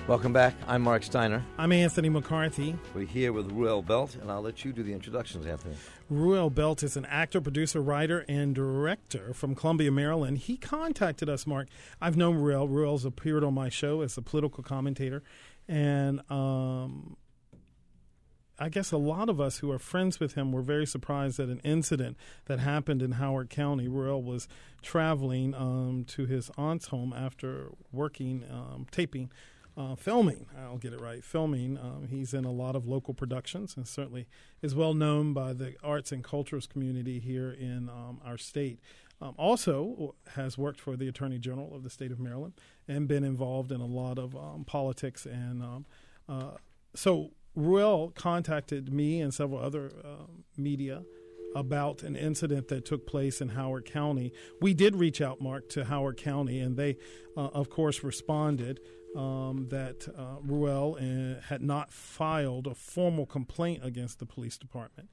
Welcome back. I'm Mark Steiner. I'm Anthony McCarthy. We're here with Ruel Belt, and I'll let you do the introductions, Anthony. Ruel Belt is an actor, producer, writer, and director from Columbia, Maryland. He contacted us, Mark. I've known Ruel. Ruel's appeared on my show as a political commentator. And I guess a lot of us who are friends with him were very surprised at an incident that happened in Howard County. Ruel was traveling to his aunt's home after working, filming. I'll get it right. Filming. He's in a lot of local productions and certainly is well known by the arts and cultures community here in our state. Also has worked for the Attorney General of the state of Maryland and been involved in a lot of politics. And so Ruel contacted me and several other media about an incident that took place in Howard County. We did reach out, Mark, to Howard County, and they, of course, responded that Ruel had not filed a formal complaint against the police department.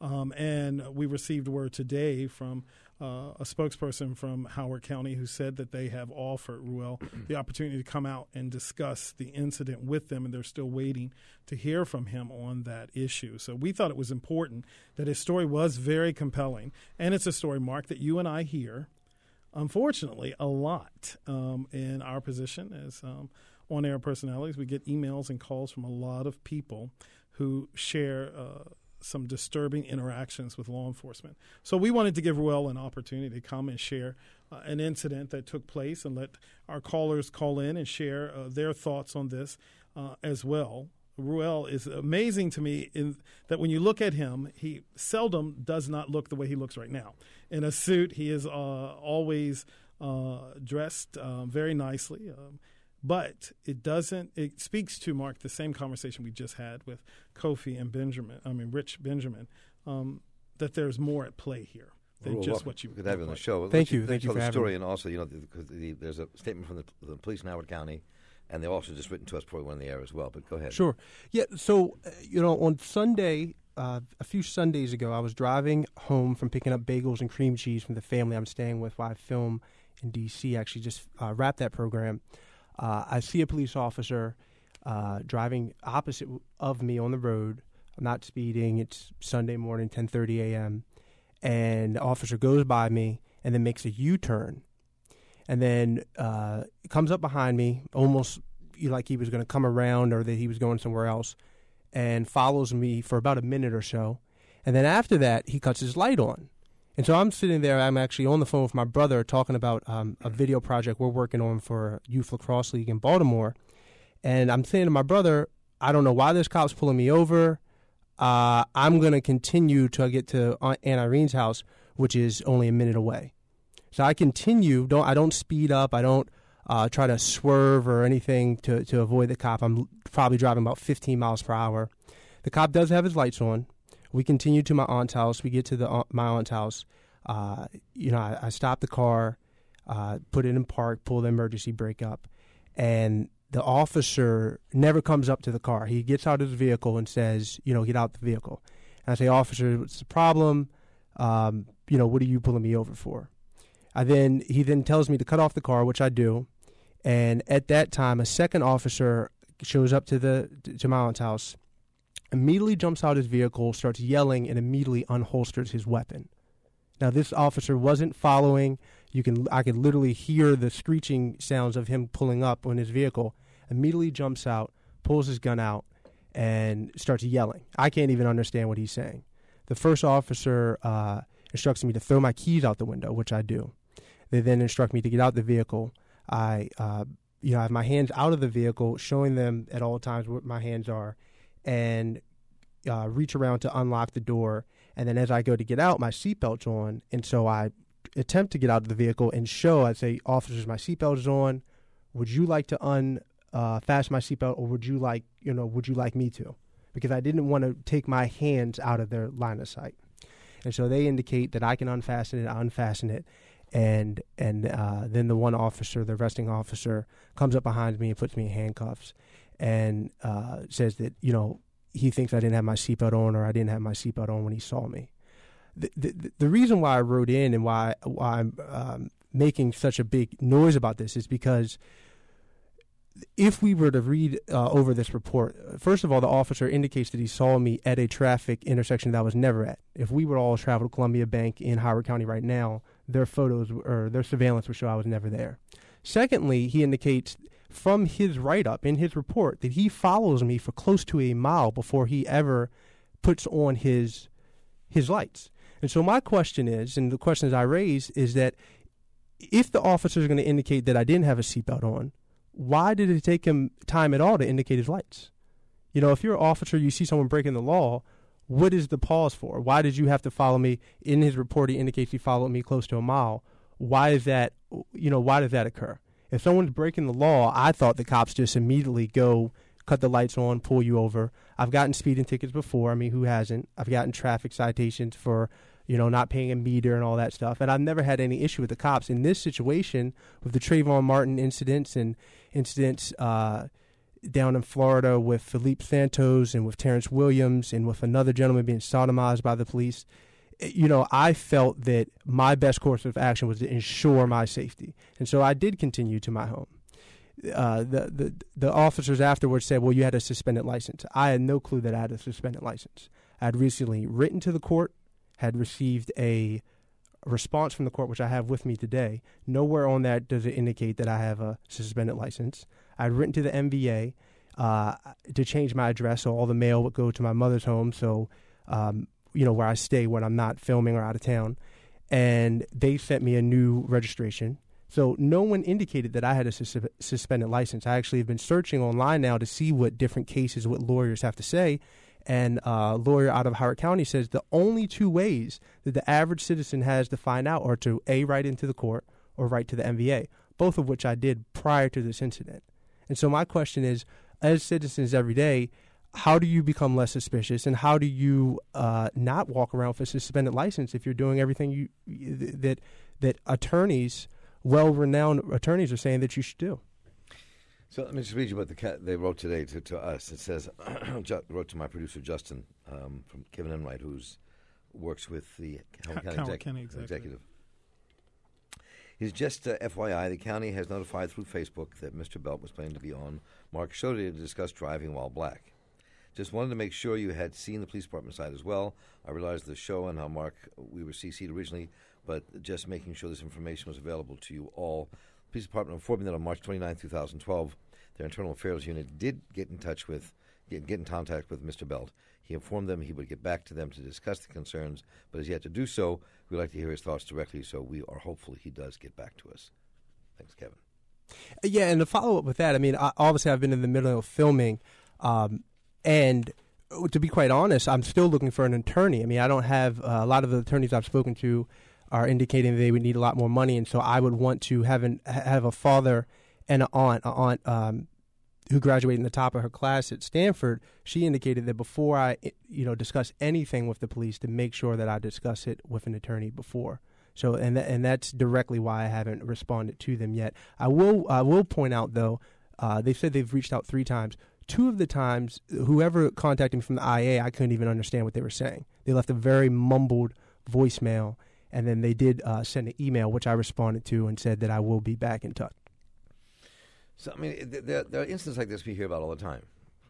And we received word today from a spokesperson from Howard County who said that they have offered Ruel the opportunity to come out and discuss the incident with them, and they're still waiting to hear from him on that issue. So we thought it was important that his story was very compelling, and it's a story, Mark, that you and I hear, unfortunately, a lot in our position as on-air personalities. We get emails and calls from a lot of people who share some disturbing interactions with law enforcement. So we wanted to give Ruel an opportunity to come and share an incident that took place and let our callers call in and share their thoughts on this as well. Ruel is amazing to me in that when you look at him, he seldom does not look the way he looks right now. In a suit, he is always dressed very nicely. But it speaks to, Mark, the same conversation we just had with Kofi and Rich Benjamin, that there's more at play here than just what you could have on the show. Thank you for the having story, me. And also, because there's a statement from the police in Howard County, and they also just written to us before we went on the air as well. But go ahead. Sure. Yeah. So on Sunday, a few Sundays ago, I was driving home from picking up bagels and cream cheese from the family I'm staying with while I film in D.C. Actually, just wrapped that program. I see a police officer driving opposite of me on the road. I'm not speeding. It's Sunday morning, 10:30 a.m. And the officer goes by me and then makes a U-turn. And then comes up behind me, almost like he was going to come around or that he was going somewhere else, and follows me for about a minute or so. And then after that, he cuts his light on. And so I'm sitting there, I'm actually on the phone with my brother talking about a video project we're working on for Youth Lacrosse League in Baltimore. And I'm saying to my brother, I don't know why this cop's pulling me over. I'm going to continue till I get to Aunt Irene's house, which is only a minute away. So I continue, I don't speed up, I don't try to swerve or anything to avoid the cop. I'm probably driving about 15 miles per hour. The cop does have his lights on. We continue to my aunt's house. We get to my aunt's house. I stop the car, put it in park, pull the emergency brake up, and the officer never comes up to the car. He gets out of the vehicle and says, get out the vehicle. And I say, officer, what's the problem? What are you pulling me over for? He then tells me to cut off the car, which I do. And at that time, a second officer shows up to my aunt's house, immediately jumps out his vehicle, starts yelling, and immediately unholsters his weapon. Now, this officer wasn't following. I could literally hear the screeching sounds of him pulling up on his vehicle. Immediately jumps out, pulls his gun out, and starts yelling. I can't even understand what he's saying. The first officer instructs me to throw my keys out the window, which I do. They then instruct me to get out the vehicle. I have my hands out of the vehicle, showing them at all times what my hands are, and reach around to unlock the door. And then as I go to get out, my seatbelt's on. And so I attempt to get out of the vehicle and I say, officers, my seatbelt is on. Would you like to unfasten my seatbelt, or would you like me to? Because I didn't want to take my hands out of their line of sight. And so they indicate that I can unfasten it, I unfasten it. And then the one officer, the arresting officer, comes up behind me and puts me in handcuffs and says that, he thinks I didn't have my seatbelt on, or I didn't have my seatbelt on when he saw me. The reason why I wrote in and why I'm making such a big noise about this is because if we were to read over this report, first of all, the officer indicates that he saw me at a traffic intersection that I was never at. If we would all travel to Columbia Bank in Howard County right now, their photos or their surveillance would show I was never there. Secondly, he indicates from his write-up in his report that he follows me for close to a mile before he ever puts on his lights. And so my question is, and the questions I raise, is that if the officer is going to indicate that I didn't have a seatbelt on, why did it take him time at all to indicate his lights? You know, if you're an officer, you see someone breaking the law, what is the pause for? Why did you have to follow me? In his report, he indicates he followed me close to a mile. Why is that? You know, why does that occur? If someone's breaking the law, I thought the cops just immediately go cut the lights on, pull you over. I've gotten speeding tickets before. I mean, who hasn't? I've gotten traffic citations for, you know, not paying a meter and all that stuff. And I've never had any issue with the cops. In this situation, with the Trayvon Martin incidents and incidents down in Florida with Felipe Santos and with Terrence Williams and with another gentleman being sodomized by the police, you know, I felt that my best course of action was to ensure my safety. And so I did continue to my home. The officers afterwards said, well, you had a suspended license. I had no clue that I had a suspended license. I had recently written to the court, had received a response from the court, which I have with me today. Nowhere on that does it indicate that I have a suspended license. I had written to the MVA to change my address so all the mail would go to my mother's home, so you know, where I stay when I'm not filming or out of town. And they sent me a new registration. So no one indicated that I had a suspended license. I actually have been searching online now to see what different cases, what lawyers have to say. And a lawyer out of Howard County says the only two ways that the average citizen has to find out are to A, write into the court or write to the MVA, both of which I did prior to this incident. And so my question is, as citizens every day, how do you become less suspicious, and how do you not walk around with a suspended license if you're doing everything that attorneys, well-renowned attorneys, are saying that you should do? So let me just read you what they wrote today to us. It says, wrote to my producer, Justin, from Kevin Enright, who works with the Howard County Executive. He's just FYI, the county has notified through Facebook that Mr. Belt was planning to be on Mark Show today to discuss driving while black. Just wanted to make sure you had seen the police department side as well. I realized the show and how Mark, we were CC'd originally, but just making sure this information was available to you all. The police department informed me that on March 29, 2012, their internal affairs unit did get in contact with Mr. Belt. He informed them he would get back to them to discuss the concerns, but has yet to do so. We'd like to hear his thoughts directly, so we are hopeful he does get back to us. Thanks, Kevin. Yeah, and to follow up with that, I mean, obviously I've been in the middle of filming, and to be quite honest, I'm still looking for an attorney. I mean, I don't have a lot of the attorneys I've spoken to are indicating they would need a lot more money, and so I would want to have a father and an aunt who graduated in the top of her class at Stanford. She indicated that before I, discuss anything with the police, to make sure that I discuss it with an attorney before. So, and that's directly why I haven't responded to them yet. I will point out though, they said they've reached out 3 times. 2 of the times, whoever contacted me from the IA, I couldn't even understand what they were saying. They left a very mumbled voicemail, and then they did send an email, which I responded to and said that I will be back in touch. So, I mean, there are instances like this we hear about all the time.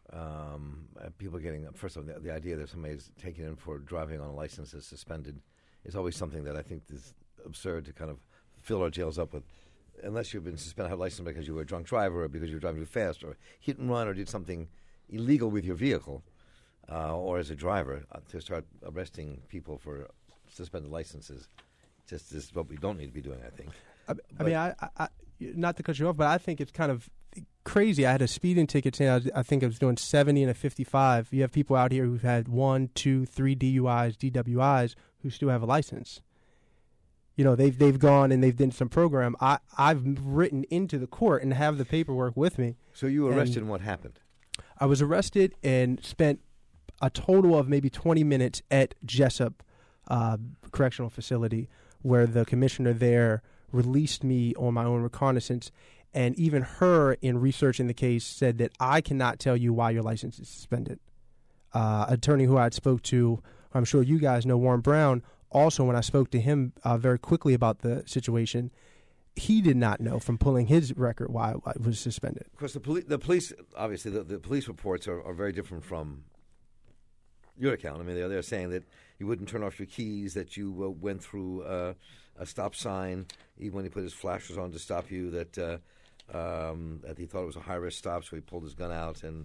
People getting, first of all, the idea that somebody's taken in for driving on a license is suspended is always something that I think is absurd to kind of fill our jails up with. Unless you've been suspended, have a license because you were a drunk driver or because you were driving too fast or hit and run or did something illegal with your vehicle or as a driver, to start arresting people for suspended licenses just is what we don't need to be doing, I think. I mean, I not to cut you off, but I think it's kind of crazy. I had a speeding ticket saying I think I was doing 70 and a 55. You have people out here who've had 1, 2, 3 DUIs, DWIs who still have a license. You know, they've gone and they've done some program. I've written into the court and have the paperwork with me. So you were arrested and what happened? I was arrested and spent a total of maybe 20 minutes at Jessup Correctional Facility, where the commissioner there released me on my own reconnaissance. And even her, in researching the case, said that I cannot tell you why your license is suspended. Attorney who I spoke to, I'm sure you guys know, Warren Brown. Also, when I spoke to him very quickly about the situation, he did not know from pulling his record why it was suspended. Of course, the police, obviously, the police reports are very different from your account. I mean, they're saying that you wouldn't turn off your keys, that you went through a stop sign, even when he put his flashers on to stop you, that he thought it was a high-risk stop, so he pulled his gun out and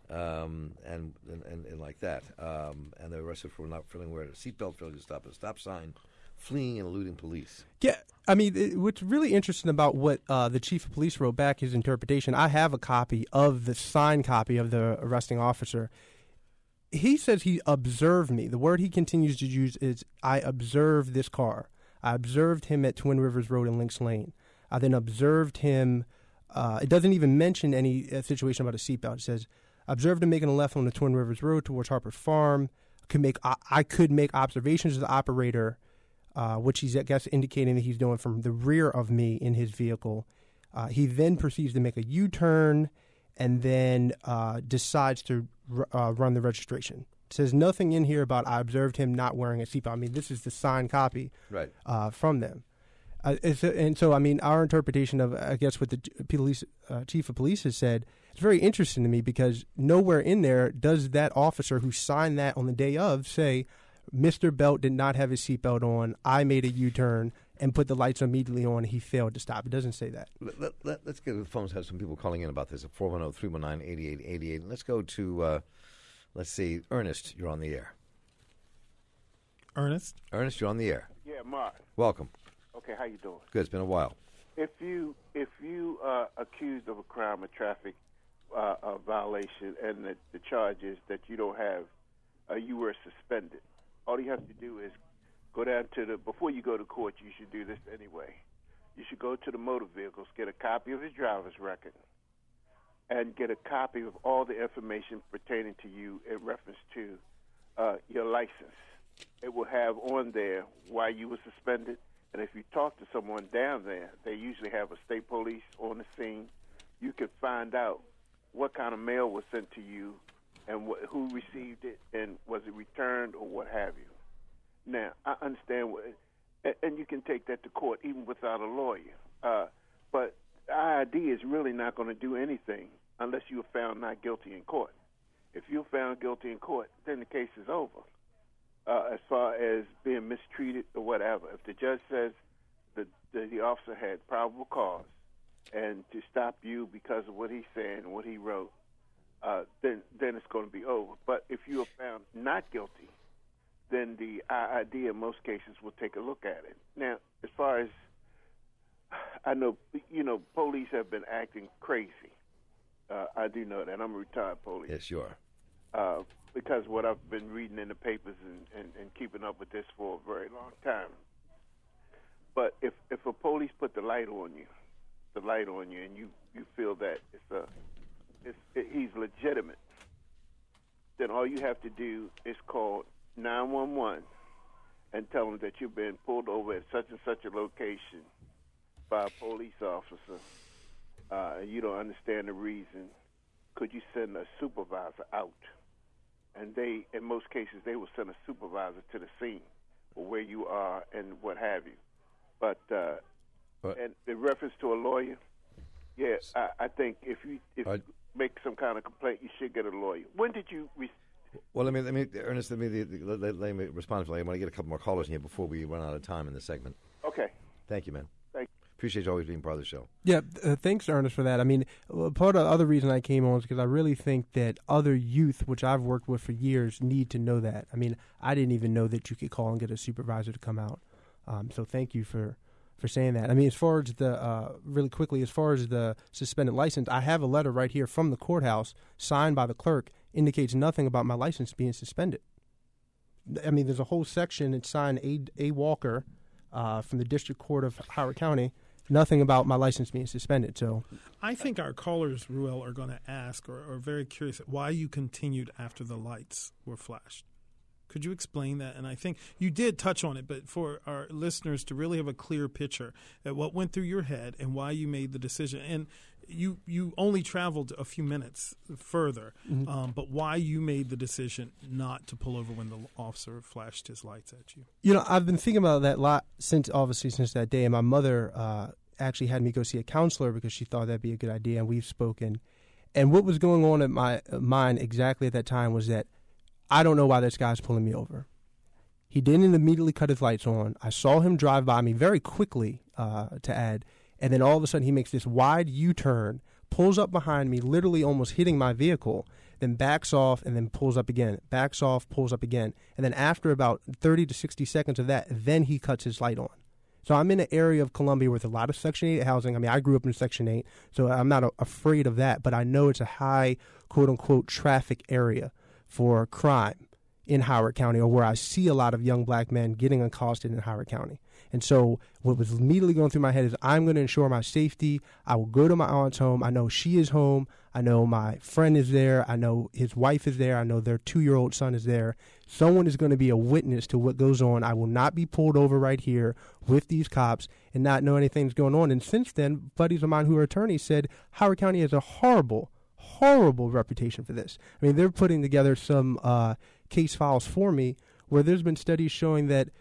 like that. And they were arrested for not wearing a seatbelt, failing to stop at a stop sign, fleeing and eluding police. Yeah, I mean, what's really interesting about what the chief of police wrote back, his interpretation, I have a copy of the signed copy of the arresting officer. He says he observed me. The word he continues to use is, I observed this car. I observed him at Twin Rivers Road and Lynx Lane. I then observed him. It doesn't even mention any situation about a seatbelt. It says, observed him making a left on the Twin Rivers Road towards Harper Farm. I could make observations of the operator, which he's, I guess, indicating that he's doing from the rear of me in his vehicle. He then proceeds to make a U-turn and then decides to run the registration. It says nothing in here about I observed him not wearing a seatbelt. I mean, this is the signed copy from them. And so, I mean, our interpretation of, I guess, what the chief of police has said, it's very interesting to me because nowhere in there does that officer who signed that on the day of say, Mr. Belt did not have his seatbelt on, I made a U-turn and put the lights immediately on, he failed to stop. It doesn't say that. Let's get to the phones, have some people calling in about this at 410-319-8888. Let's go to, let's see, Ernest, you're on the air. Ernest, you're on the air. Yeah, Mark. Welcome. Okay, how you doing? Good, it's been a while. If you accused of a crime, a traffic violation, and the charge is that you don't have, you were suspended, all you have to do is go down to before you go to court, you should do this anyway. You should go to the motor vehicles, get a copy of his driver's record, and get a copy of all the information pertaining to you in reference to your license. It will have on there why you were suspended, and if you talk to someone down there, they usually have a state police on the scene. You could find out what kind of mail was sent to you and who received it, and was it returned or what have you. Now, I understand, and you can take that to court even without a lawyer. But IID is really not going to do anything unless you are found not guilty in court. If you're found guilty in court, then the case is over. As far as being mistreated or whatever, if the judge says that the officer had probable cause and to stop you because of what he's saying and what he wrote, then it's going to be over. But if you are found not guilty, then the IID in most cases will take a look at it. Now, as far as I know, police have been acting crazy. I do know that. I'm a retired police. Yes, you are. Because what I've been reading in the papers and keeping up with this for a very long time. But if a police put the light on you, and you feel that he's legitimate, then all you have to do is call 911 and tell them that you've been pulled over at such and such a location by a police officer. You don't understand the reason. Could you send a supervisor out? And they, in most cases, they will send a supervisor to the scene or where you are and what have you. But and in reference to a lawyer, I think if you make some kind of complaint, you should get a lawyer. When did you? Well, Ernest, let me respond. I want to get a couple more callers in here before we run out of time in the segment. Okay. Thank you, man. Thank you. Appreciate you always being part of the show. Yeah, thanks, Ernest, for that. I mean, part of the other reason I came on is because I really think that other youth, which I've worked with for years, need to know that. I mean, I didn't even know that you could call and get a supervisor to come out. So thank you for saying that. I mean, as far as really quickly, as far as the suspended license, I have a letter right here from the courthouse signed by the clerk, indicates nothing about my license being suspended. I mean, there's a whole section, it's signed A. Walker from the District Court of Howard County, nothing about my license being suspended. So I think our callers, Ruel, are going to ask or are very curious why you continued after the lights were flashed. Could you explain that? And I think you did touch on it, but for our listeners to really have a clear picture at what went through your head and why you made the decision. And you only traveled a few minutes further, but why you made the decision not to pull over when the officer flashed his lights at you? You know, I've been thinking about that a lot since that day. And my mother actually had me go see a counselor because she thought that'd be a good idea, and we've spoken. And what was going on in my mind exactly at that time was that I don't know why this guy's pulling me over. He didn't immediately cut his lights on. I saw him drive by me very quickly, to add, and then all of a sudden he makes this wide U-turn, pulls up behind me, literally almost hitting my vehicle, then backs off and then pulls up again, backs off, pulls up again. And then after about 30 to 60 seconds of that, then he cuts his light on. So I'm in an area of Columbia with a lot of Section 8 housing. I mean, I grew up in Section 8, so I'm not afraid of that, but I know it's a high, quote-unquote, traffic area for crime in Howard County, or where I see a lot of young black men getting accosted in Howard County. And so what was immediately going through my head is I'm going to ensure my safety. I will go to my aunt's home. I know she is home. I know my friend is there. I know his wife is there. I know their 2-year-old son is there. Someone is going to be a witness to what goes on. I will not be pulled over right here with these cops and not know anything's going on. And since then, buddies of mine who are attorneys said Howard County has a horrible reputation for this. I mean, they're putting together some case files for me where there's been studies showing that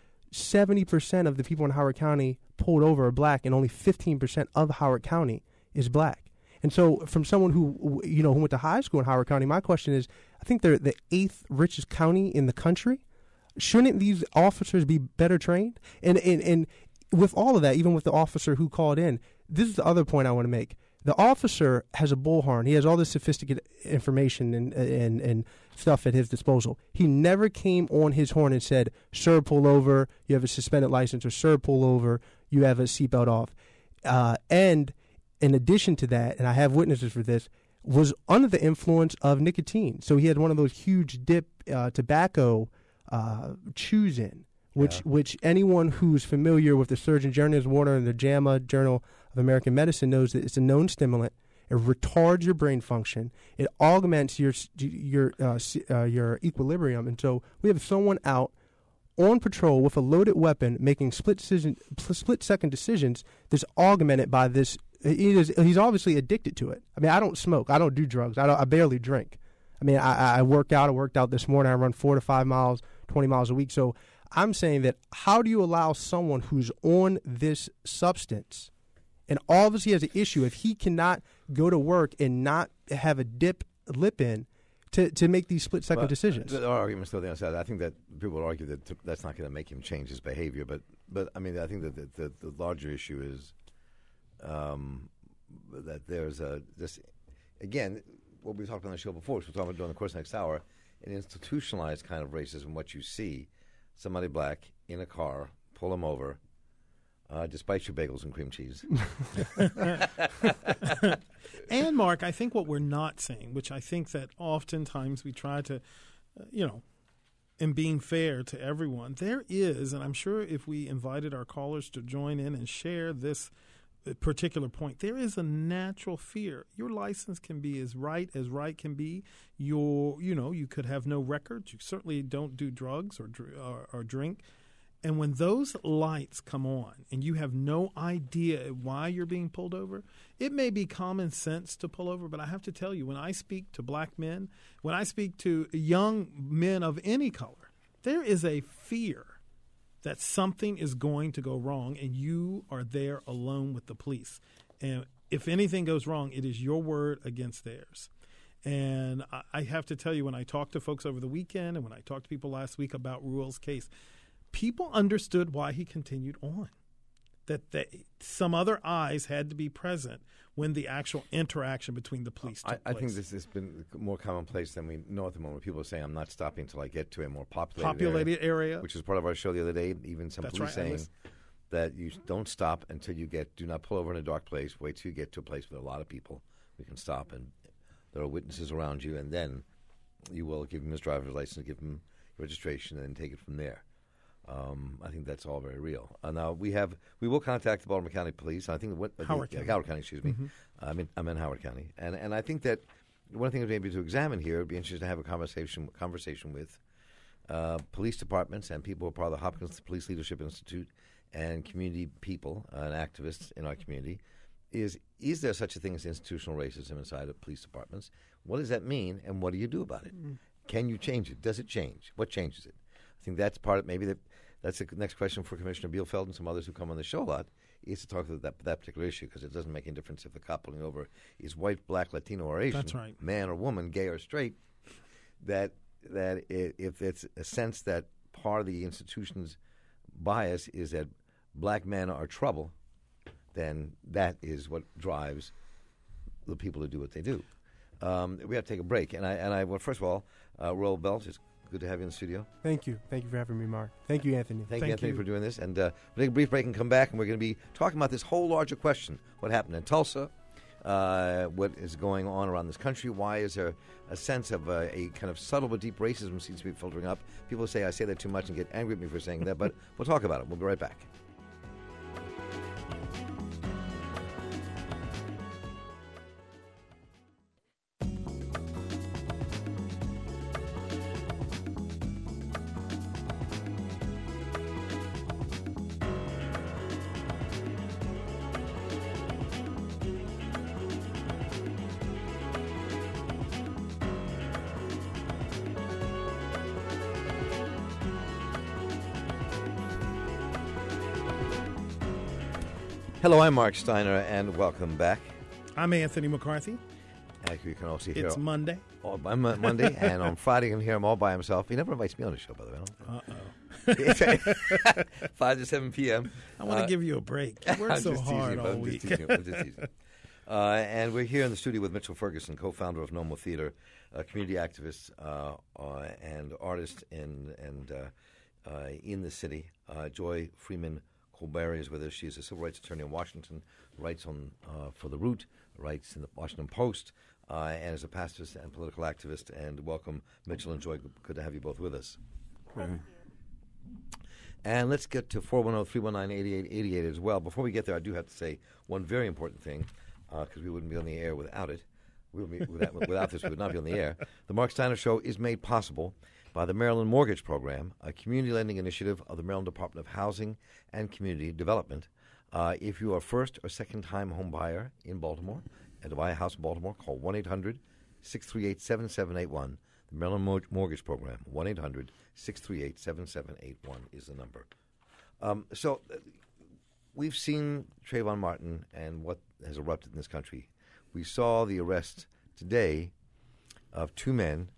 70% of the people in Howard County pulled over are black, and only 15% of Howard County is black. And so from someone who went to high school in Howard County, my question is, I think they're the 8th richest county in the country. Shouldn't these officers be better trained? And with all of that, even with the officer who called in, this is the other point I want to make. The officer has a bullhorn. He has all this sophisticated information and stuff at his disposal. He never came on his horn and said, "Sir, pull over. You have a suspended license," or "Sir, pull over. You have a seatbelt off." And in addition to that, and I have witnesses for this, was under the influence of nicotine. So he had one of those huge dip tobacco chews in, which anyone who's familiar with the Surgeon General's Water and the JAMA Journal of American Medicine knows that it's a known stimulant. It retards your brain function. It augments your equilibrium. And so we have someone out on patrol with a loaded weapon making split-second decisions that's augmented by this. He's obviously addicted to it. I mean, I don't smoke. I don't do drugs. I barely drink. I mean, I work out. I worked out this morning. I run 4 to 5 miles, 20 miles a week. So I'm saying that how do you allow someone who's on this substance and obviously has an issue, if he cannot go to work and not have a dip lip in, to make these split-second decisions? There are arguments still on the other side. I think that people would argue that that's not going to make him change his behavior. But I mean, I think that the larger issue is that there's this, again, what we talked about on the show before, which we'll talk about during the course of the next hour, an institutionalized kind of racism, what you see, somebody black in a car, pull him over, despite your bagels and cream cheese. And, Mark, I think what we're not saying, which I think that oftentimes we try to, and being fair to everyone, there is, and I'm sure if we invited our callers to join in and share this particular point, there is a natural fear. Your license can be as right can be. You could have no records. You certainly don't do drugs or drink. And when those lights come on and you have no idea why you're being pulled over, it may be common sense to pull over, but I have to tell you, when I speak to black men, when I speak to young men of any color, there is a fear that something is going to go wrong and you are there alone with the police. And if anything goes wrong, it is your word against theirs. And I have to tell you, when I talked to folks over the weekend and when I talked to people last week about Ruel's case, people understood why he continued on, that some other eyes had to be present when the actual interaction between the police took place. I think this has been more commonplace than we know at the moment. People are saying, I'm not stopping until I get to a more populated area, which is part of our show the other day. Even some police saying that you don't stop until you do not pull over in a dark place. Wait till you get to a place with a lot of people. We can stop, and there are witnesses around you, and then you will give him his driver's license, give him registration, and then take it from there. I think that's all very real. Now we will contact the Baltimore County Police. I think Howard County. Excuse me. Mm-hmm. I'm in Howard County, and I think that one thing maybe to examine here would be interesting to have a conversation with police departments and people who are part of the Hopkins Police Leadership Institute and community people and activists in our community. Is there such a thing as institutional racism inside of police departments? What does that mean, and what do you do about it? Mm. Can you change it? Does it change? What changes it? I think that's part of maybe that's the next question for Commissioner Bielfeld and some others who come on the show a lot, is to talk about that particular issue, because it doesn't make any difference if the cop pulling over is white, black, Latino, or Asian, That's right. man or woman, gay or straight. That if it's a sense that part of the institution's bias is that black men are trouble, then that is what drives the people to do what they do. We have to take a break, and I well, first of all, Roel Belt, it's good to have you in the studio. Thank you for having me, Mark. Thank you, Anthony. Thank you, Anthony, for doing this. And we'll take a brief break and come back, and we're going to be talking about this whole larger question: what happened in Tulsa, what is going on around this country, why is there a sense of a kind of subtle but deep racism seems to be filtering up. People say I say that too much and get angry at me for saying that, but we'll talk about it. We'll be right back. Hello, I'm Mark Steiner, and welcome back. I'm Anthony McCarthy. You can also hear It's Monday. I'm Monday, and on Friday you can hear him all by himself. He never invites me on the show, by the way. 5 to 7 p.m. I want to give you a break. You work so hard all week. I'm just teasing. And we're here in the studio with Mitchell Ferguson, co-founder of Nomo Theater, a community activist and artist in the city. Joy Freeman Colberry is with us. She's a civil rights attorney in Washington, writes on for The Root, writes in the Washington Post, and is a pacifist and political activist. And welcome, Mitchell and Joy. Good to have you both with us. Okay. And let's get to 410-319-8888 as well. Before we get there, I do have to say one very important thing, because we wouldn't be on the air without it. Without this, we would not be on the air. The Mark Steiner Show is made possible by the Maryland Mortgage Program, a community lending initiative of the Maryland Department of Housing and Community Development. If you are a first or second-time home buyer in Baltimore and to buy a house in Baltimore, call 1-800-638-7781. The Maryland Mortgage Program, 1-800-638-7781 is the number. So we've seen Trayvon Martin and what has erupted in this country. We saw the arrest today of two men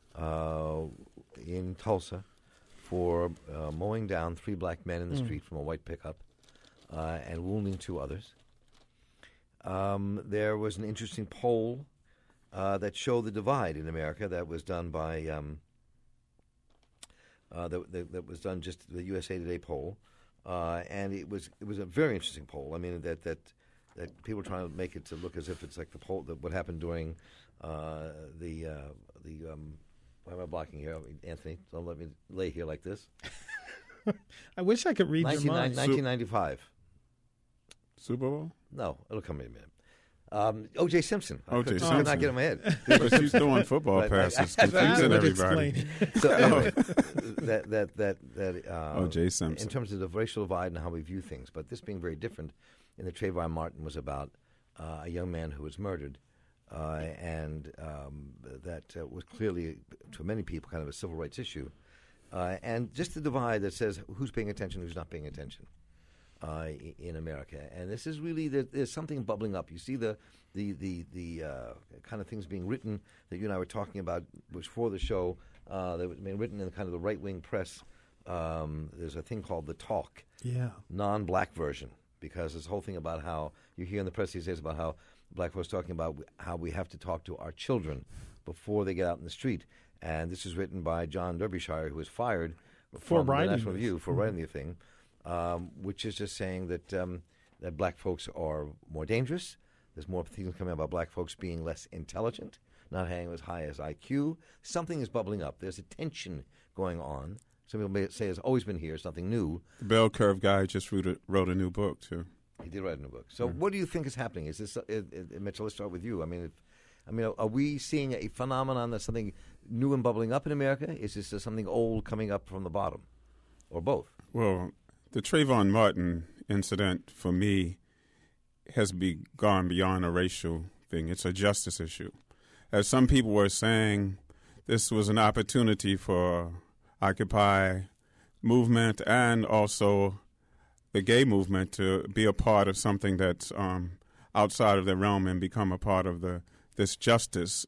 in Tulsa for mowing down three black men in the street from a white pickup and wounding two others. There was an interesting poll that showed the divide in America that was done by that was done just the USA Today poll, and it was a very interesting poll. I mean that people are trying to make it to look as if it's like the poll what happened during why am I blocking here, Anthony? Don't let me lay here like this. I wish I could read your mind. 1995. Super Bowl? No, it'll come in a minute. O.J. Simpson. O.J. Simpson. I could not get in my head. But she's throwing football passes, confusing everybody. So anyway, O.J. Simpson. In terms of the racial divide and how we view things, but this being very different, in the Trayvon Martin was about a young man who was murdered, and that was clearly, to many people, kind of a civil rights issue. And just the divide that says who's paying attention, who's not paying attention in America. And this is really, there's something bubbling up. You see the kind of things being written that you and I were talking about, which for the show, that was being written in kind of the right-wing press. There's a thing called The Talk, non-black version, because this whole thing about how you hear in the press these days about how black folks talking about how we have to talk to our children before they get out in the street. And this is written by John Derbyshire, who was fired from the National Review for writing the thing, which is just saying that that black folks are more dangerous. There's more things coming out about black folks being less intelligent, not having as high as IQ. Something is bubbling up. There's a tension going on. Some people may say it's always been here, something new. The Bell Curve guy just wrote a new book, too. He did write a new book. So what do you think is happening? Is this, Mitchell, let's start with you. I mean, are we seeing a phenomenon that's something new and bubbling up in America? Is this something old coming up from the bottom, or both? Well, the Trayvon Martin incident, for me, has gone beyond a racial thing. It's a justice issue. As some people were saying, this was an opportunity for Occupy movement and also the gay movement to be a part of something that's outside of their realm and become a part of this justice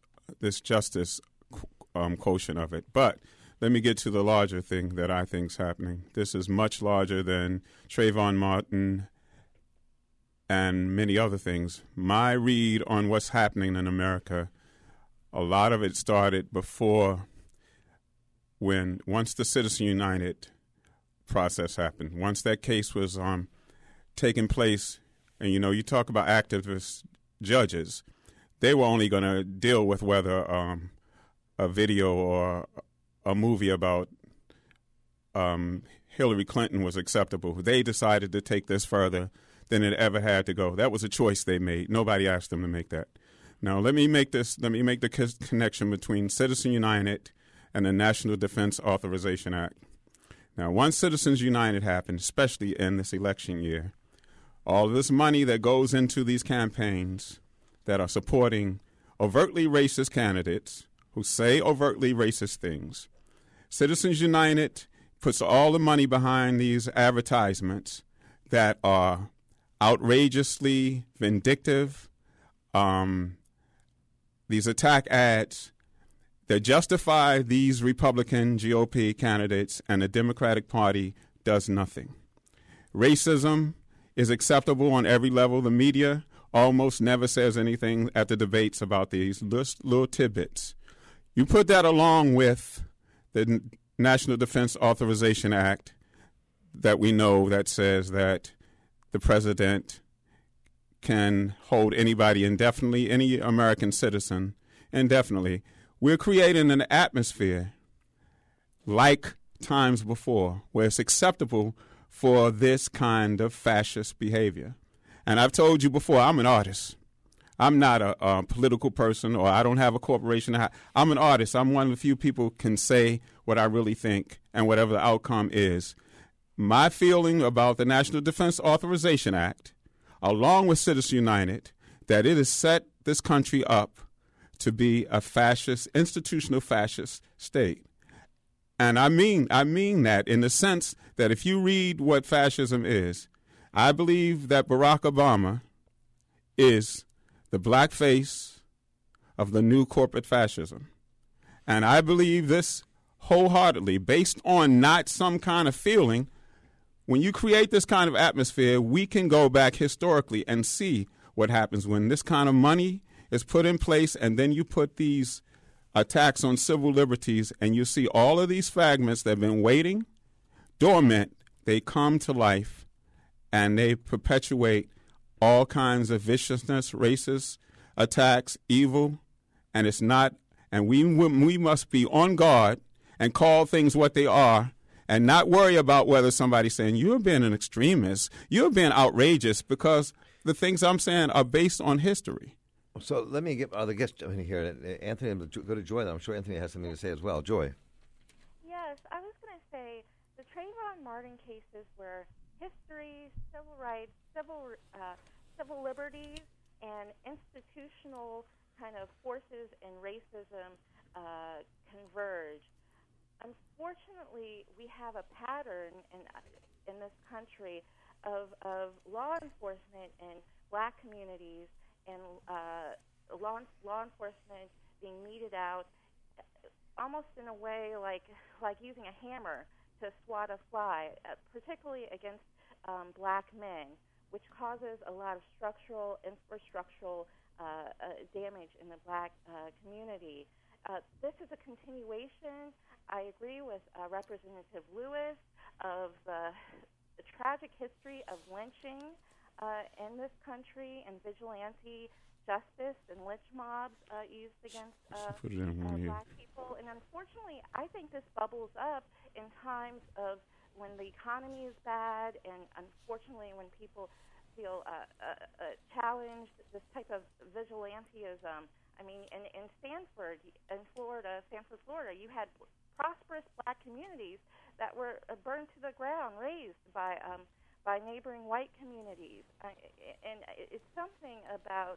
quotient of it. But let me get to the larger thing that I think is happening. This is much larger than Trayvon Martin and many other things. My read on what's happening in America, a lot of it started before once the Citizens United process happened. Once that case was taking place, and you talk about activist judges, they were only going to deal with whether a video or a movie about Hillary Clinton was acceptable. They decided to take this further than it ever had to go. That was a choice they made. Nobody asked them to make that. Now, let me make the connection between Citizens United and the National Defense Authorization Act. Now, once Citizens United happened, especially in this election year, all this money that goes into these campaigns that are supporting overtly racist candidates who say overtly racist things, Citizens United puts all the money behind these advertisements that are outrageously vindictive, these attack ads that justify these Republican GOP candidates, and the Democratic Party does nothing. Racism is acceptable on every level. The media almost never says anything at the debates about these little tidbits. You put that along with the National Defense Authorization Act that we know that says that the president can hold anybody indefinitely, any American citizen indefinitely. We're creating an atmosphere like times before where it's acceptable for this kind of fascist behavior. And I've told you before, I'm an artist. I'm not a political person, or I don't have a corporation. I'm an artist. I'm one of the few people who can say what I really think and whatever the outcome is. My feeling about the National Defense Authorization Act, along with Citizens United, that it has set this country up to be a fascist, institutional fascist state. And I mean that in the sense that if you read what fascism is, I believe that Barack Obama is the black face of the new corporate fascism. And I believe this wholeheartedly, based on not some kind of feeling. When you create this kind of atmosphere, we can go back historically and see what happens when this kind of money is put in place, and then you put these attacks on civil liberties, and you see all of these fragments that have been waiting, dormant, they come to life, and they perpetuate all kinds of viciousness, racist attacks, evil, and it's not. And we must be on guard and call things what they are, and not worry about whether somebody's saying you're being an extremist, you're being outrageous, because the things I'm saying are based on history. So let me get other guests in here. Anthony, go to Joy. I'm sure Anthony has something to say as well. Joy. Yes, I was going to say the Trayvon Martin cases were history, civil rights, civil liberties, and institutional kind of forces and racism converge. Unfortunately, we have a pattern in this country of law enforcement in black communities and law enforcement being meted out almost in a way like using a hammer to swat a fly, particularly against black men, which causes a lot of structural, infrastructural damage in the black community. This is a continuation, I agree with Representative Lewis, of the tragic history of lynching in this country and vigilante justice and lynch mobs used against black people. And unfortunately, I think this bubbles up in times of when the economy is bad, and unfortunately when people feel challenged, this type of vigilantism. I mean, in Stanford, Florida, you had prosperous black communities that were burned to the ground, razed by neighboring white communities. And it's something about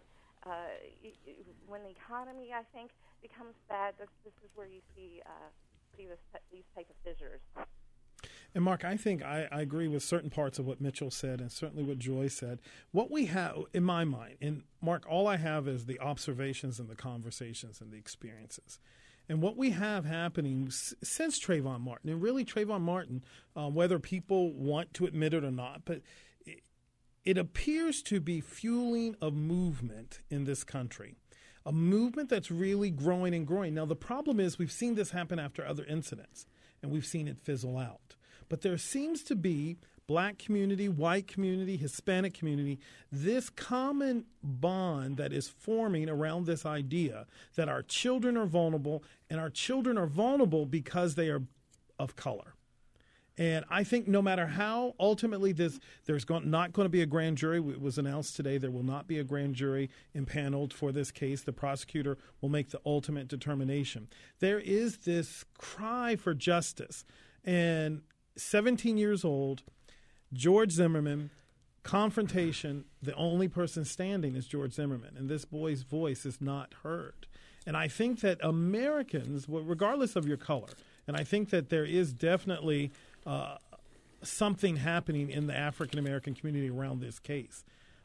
when the economy, I think, becomes bad, this is where you see these type of fissures. And Mark, I think I agree with certain parts of what Mitchell said and certainly what Joy said. What we have, in my mind, and Mark, all I have is the observations and the conversations and the experiences. And what we have happening since Trayvon Martin, and really Trayvon Martin, whether people want to admit it or not, but it appears to be fueling a movement in this country, a movement that's really growing and growing. Now, the problem is we've seen this happen after other incidents, and we've seen it fizzle out. But there seems to be black community, white community, Hispanic community, this common bond that is forming around this idea that our children are vulnerable, and our children are vulnerable because they are of color. And I think no matter how, ultimately, there's not going to be a grand jury. It was announced today there will not be a grand jury impaneled for this case. The prosecutor will make the ultimate determination. There is this cry for justice. And 17 years old, George Zimmerman, confrontation, the only person standing is George Zimmerman. And this boy's voice is not heard. And I think that Americans, regardless of your color, and I think that there is definitely something happening in the African-American community around this case,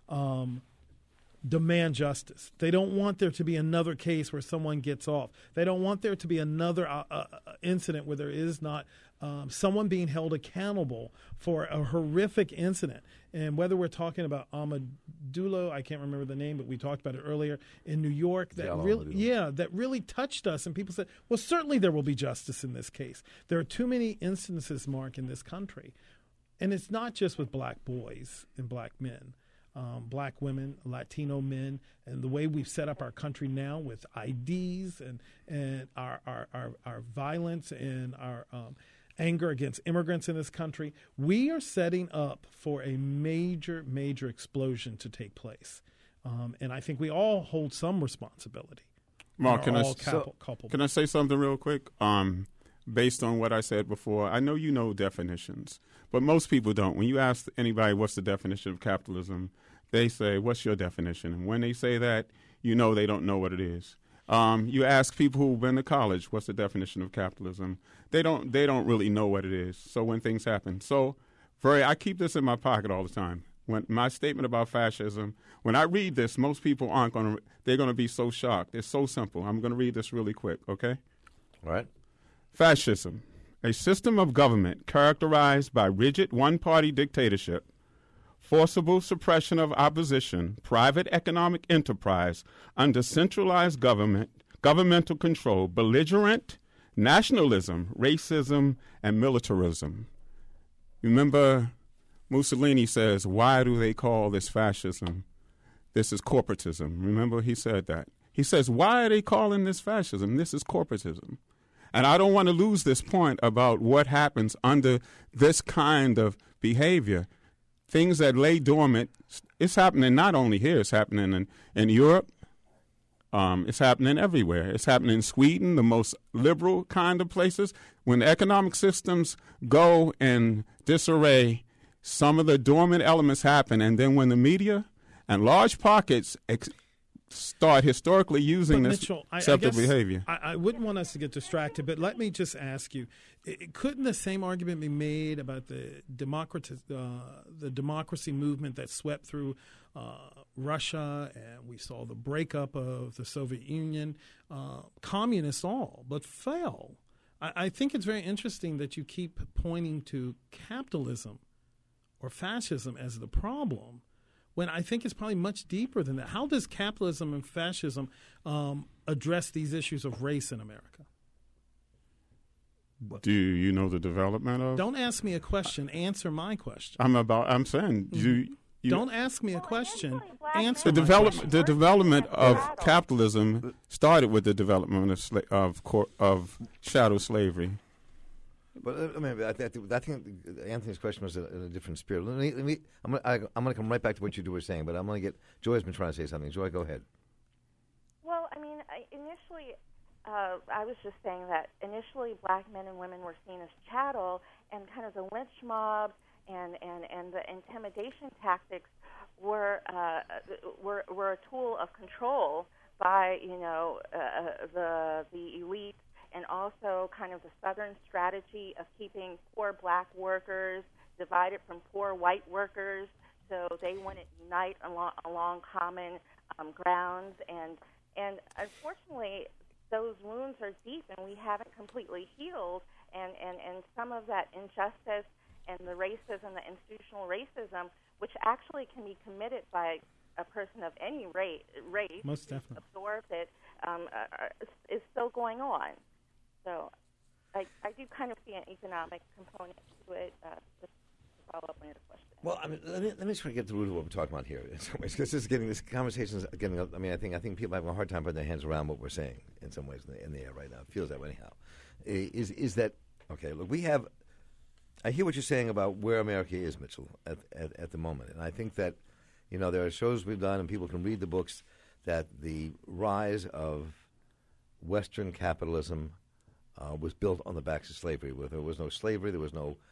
demand justice. They don't want there to be another case where someone gets off. They don't want there to be another incident where there is not someone being held accountable for a horrific incident. And whether we're talking about Amadou, I can't remember the name, but we talked about it earlier, in New York, that really touched us. And people said, well, certainly there will be justice in this case. There are too many instances, Mark, in this country. And it's not just with black boys and black men. Black women, Latino men, and the way we've set up our country now with IDs and our violence and our anger against immigrants in this country, we are setting up for a major, major explosion to take place. And I think we all hold some responsibility. Mark, can I say something real quick? Based on what I said before, I know you know definitions, but most people don't. When you ask anybody what's the definition of capitalism, they say, what's your definition? And when they say that, you know they don't know what it is. You ask people who've been to college, what's the definition of capitalism? They don't really know what it is. So when things happen. I keep this in my pocket all the time. When my statement about fascism, when I read this, most people they're going to be so shocked. It's so simple. I'm going to read this really quick, okay? All right. Fascism, a system of government characterized by rigid one-party dictatorship, forcible suppression of opposition, private economic enterprise under centralized governmental control, belligerent nationalism, racism, and militarism. Remember, Mussolini says, why do they call this fascism? This is corporatism. Remember, he said that. He says, why are they calling this fascism? This is corporatism. And I don't want to lose this point about what happens under this kind of behavior. Things that lay dormant, it's happening not only here, it's happening in Europe. It's happening everywhere. It's happening in Sweden, the most liberal kind of places. When the economic systems go in disarray, some of the dormant elements happen. And then when the media and large pockets start historically using this acceptable behavior. I wouldn't want us to get distracted, but let me just ask you, couldn't the same argument be made about the democracy movement that swept through Russia, and we saw the breakup of the Soviet Union, communists all, but fell? I think it's very interesting that you keep pointing to capitalism or fascism as the problem, when I think it's probably much deeper than that. How does capitalism and fascism address these issues of race in America? Do you know the development of? Don't ask me a question. Answer my question. I'm saying you don't ask me a question. Answer the development of capitalism started with the development of chattel slavery. But I think Anthony's question was in a different spirit. I'm going to come right back to what you were saying, but I'm going to get Joy's been trying to say something. Joy, go ahead. Well, initially, I was just saying that initially black men and women were seen as chattel, and kind of the lynch mob and the intimidation tactics were a tool of control by the elite and also kind of the Southern strategy of keeping poor black workers divided from poor white workers, so they wouldn't unite along common grounds. And unfortunately, those wounds are deep, and we haven't completely healed. And some of that injustice and the racism, the institutional racism, which actually can be committed by a person of any race, most definitely absorb it, is still going on. So I do kind of see an economic component to it. To follow up on your question. Well, I mean, let me try to get to the root of what we're talking about here in some ways, because this conversation is getting. I mean, I think people have a hard time putting their hands around what we're saying in some ways in the air right now. It feels that way anyhow. Is that okay? Look, I hear what you're saying about where America is, Mitchell, at the moment, and I think that there are shows we've done, and people can read the books, that the rise of Western capitalism was built on the backs of slavery. Where there was no slavery, there was no.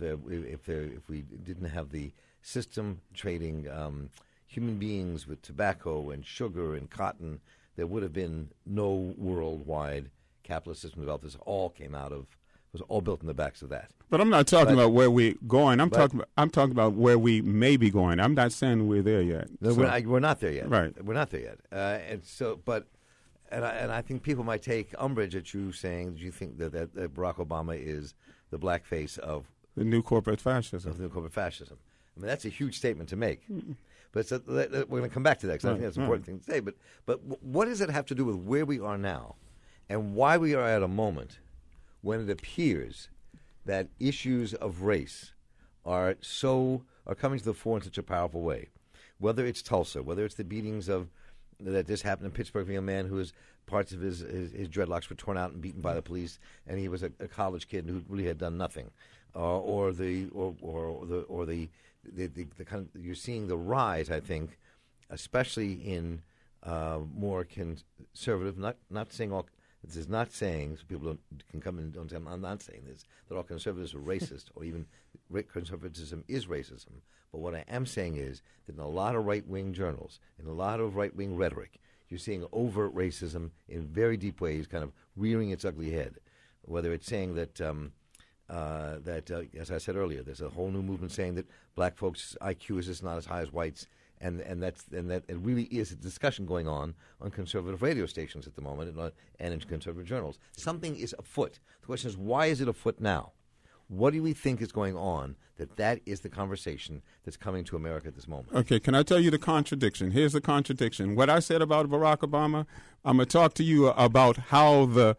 If we didn't have the system trading human beings with tobacco and sugar and cotton, there would have been no worldwide capitalist system developed. This all was all built in the backs of that. But I'm not talking about where we're going. I'm talking about where we may be going. I'm not saying we're there yet. No, we're not there yet. Right. We're not there yet. And I think people might take umbrage at you saying that you think that Barack Obama is the blackface of the new corporate fascism. I mean, that's a huge statement to make. But we're going to come back to that because I think that's an important thing to say. But what does it have to do with where we are now and why we are at a moment when it appears that issues of race are coming to the fore in such a powerful way? Whether it's Tulsa, whether it's the beatings that this happened in Pittsburgh, a man who parts of his dreadlocks were torn out and beaten by the police, and he was a college kid who really had done nothing. Or the kind of, you're seeing the rise, I think, especially in more conservative. Not saying all. This is not saying, so people can come in and don't say I'm not saying this, that all conservatives are racist, or even conservatism is racism. But what I am saying is that in a lot of right-wing journals, in a lot of right-wing rhetoric, you're seeing overt racism in very deep ways, kind of rearing its ugly head. Whether it's saying that. As I said earlier, there's a whole new movement saying that black folks' IQ is just not as high as whites, and that it really is a discussion going on conservative radio stations at the moment and in conservative journals. Something is afoot. The question is, why is it afoot now? What do we think is going on that is the conversation that's coming to America at this moment? Okay, can I tell you the contradiction? Here's the contradiction. What I said about Barack Obama, I'm going to talk to you about how the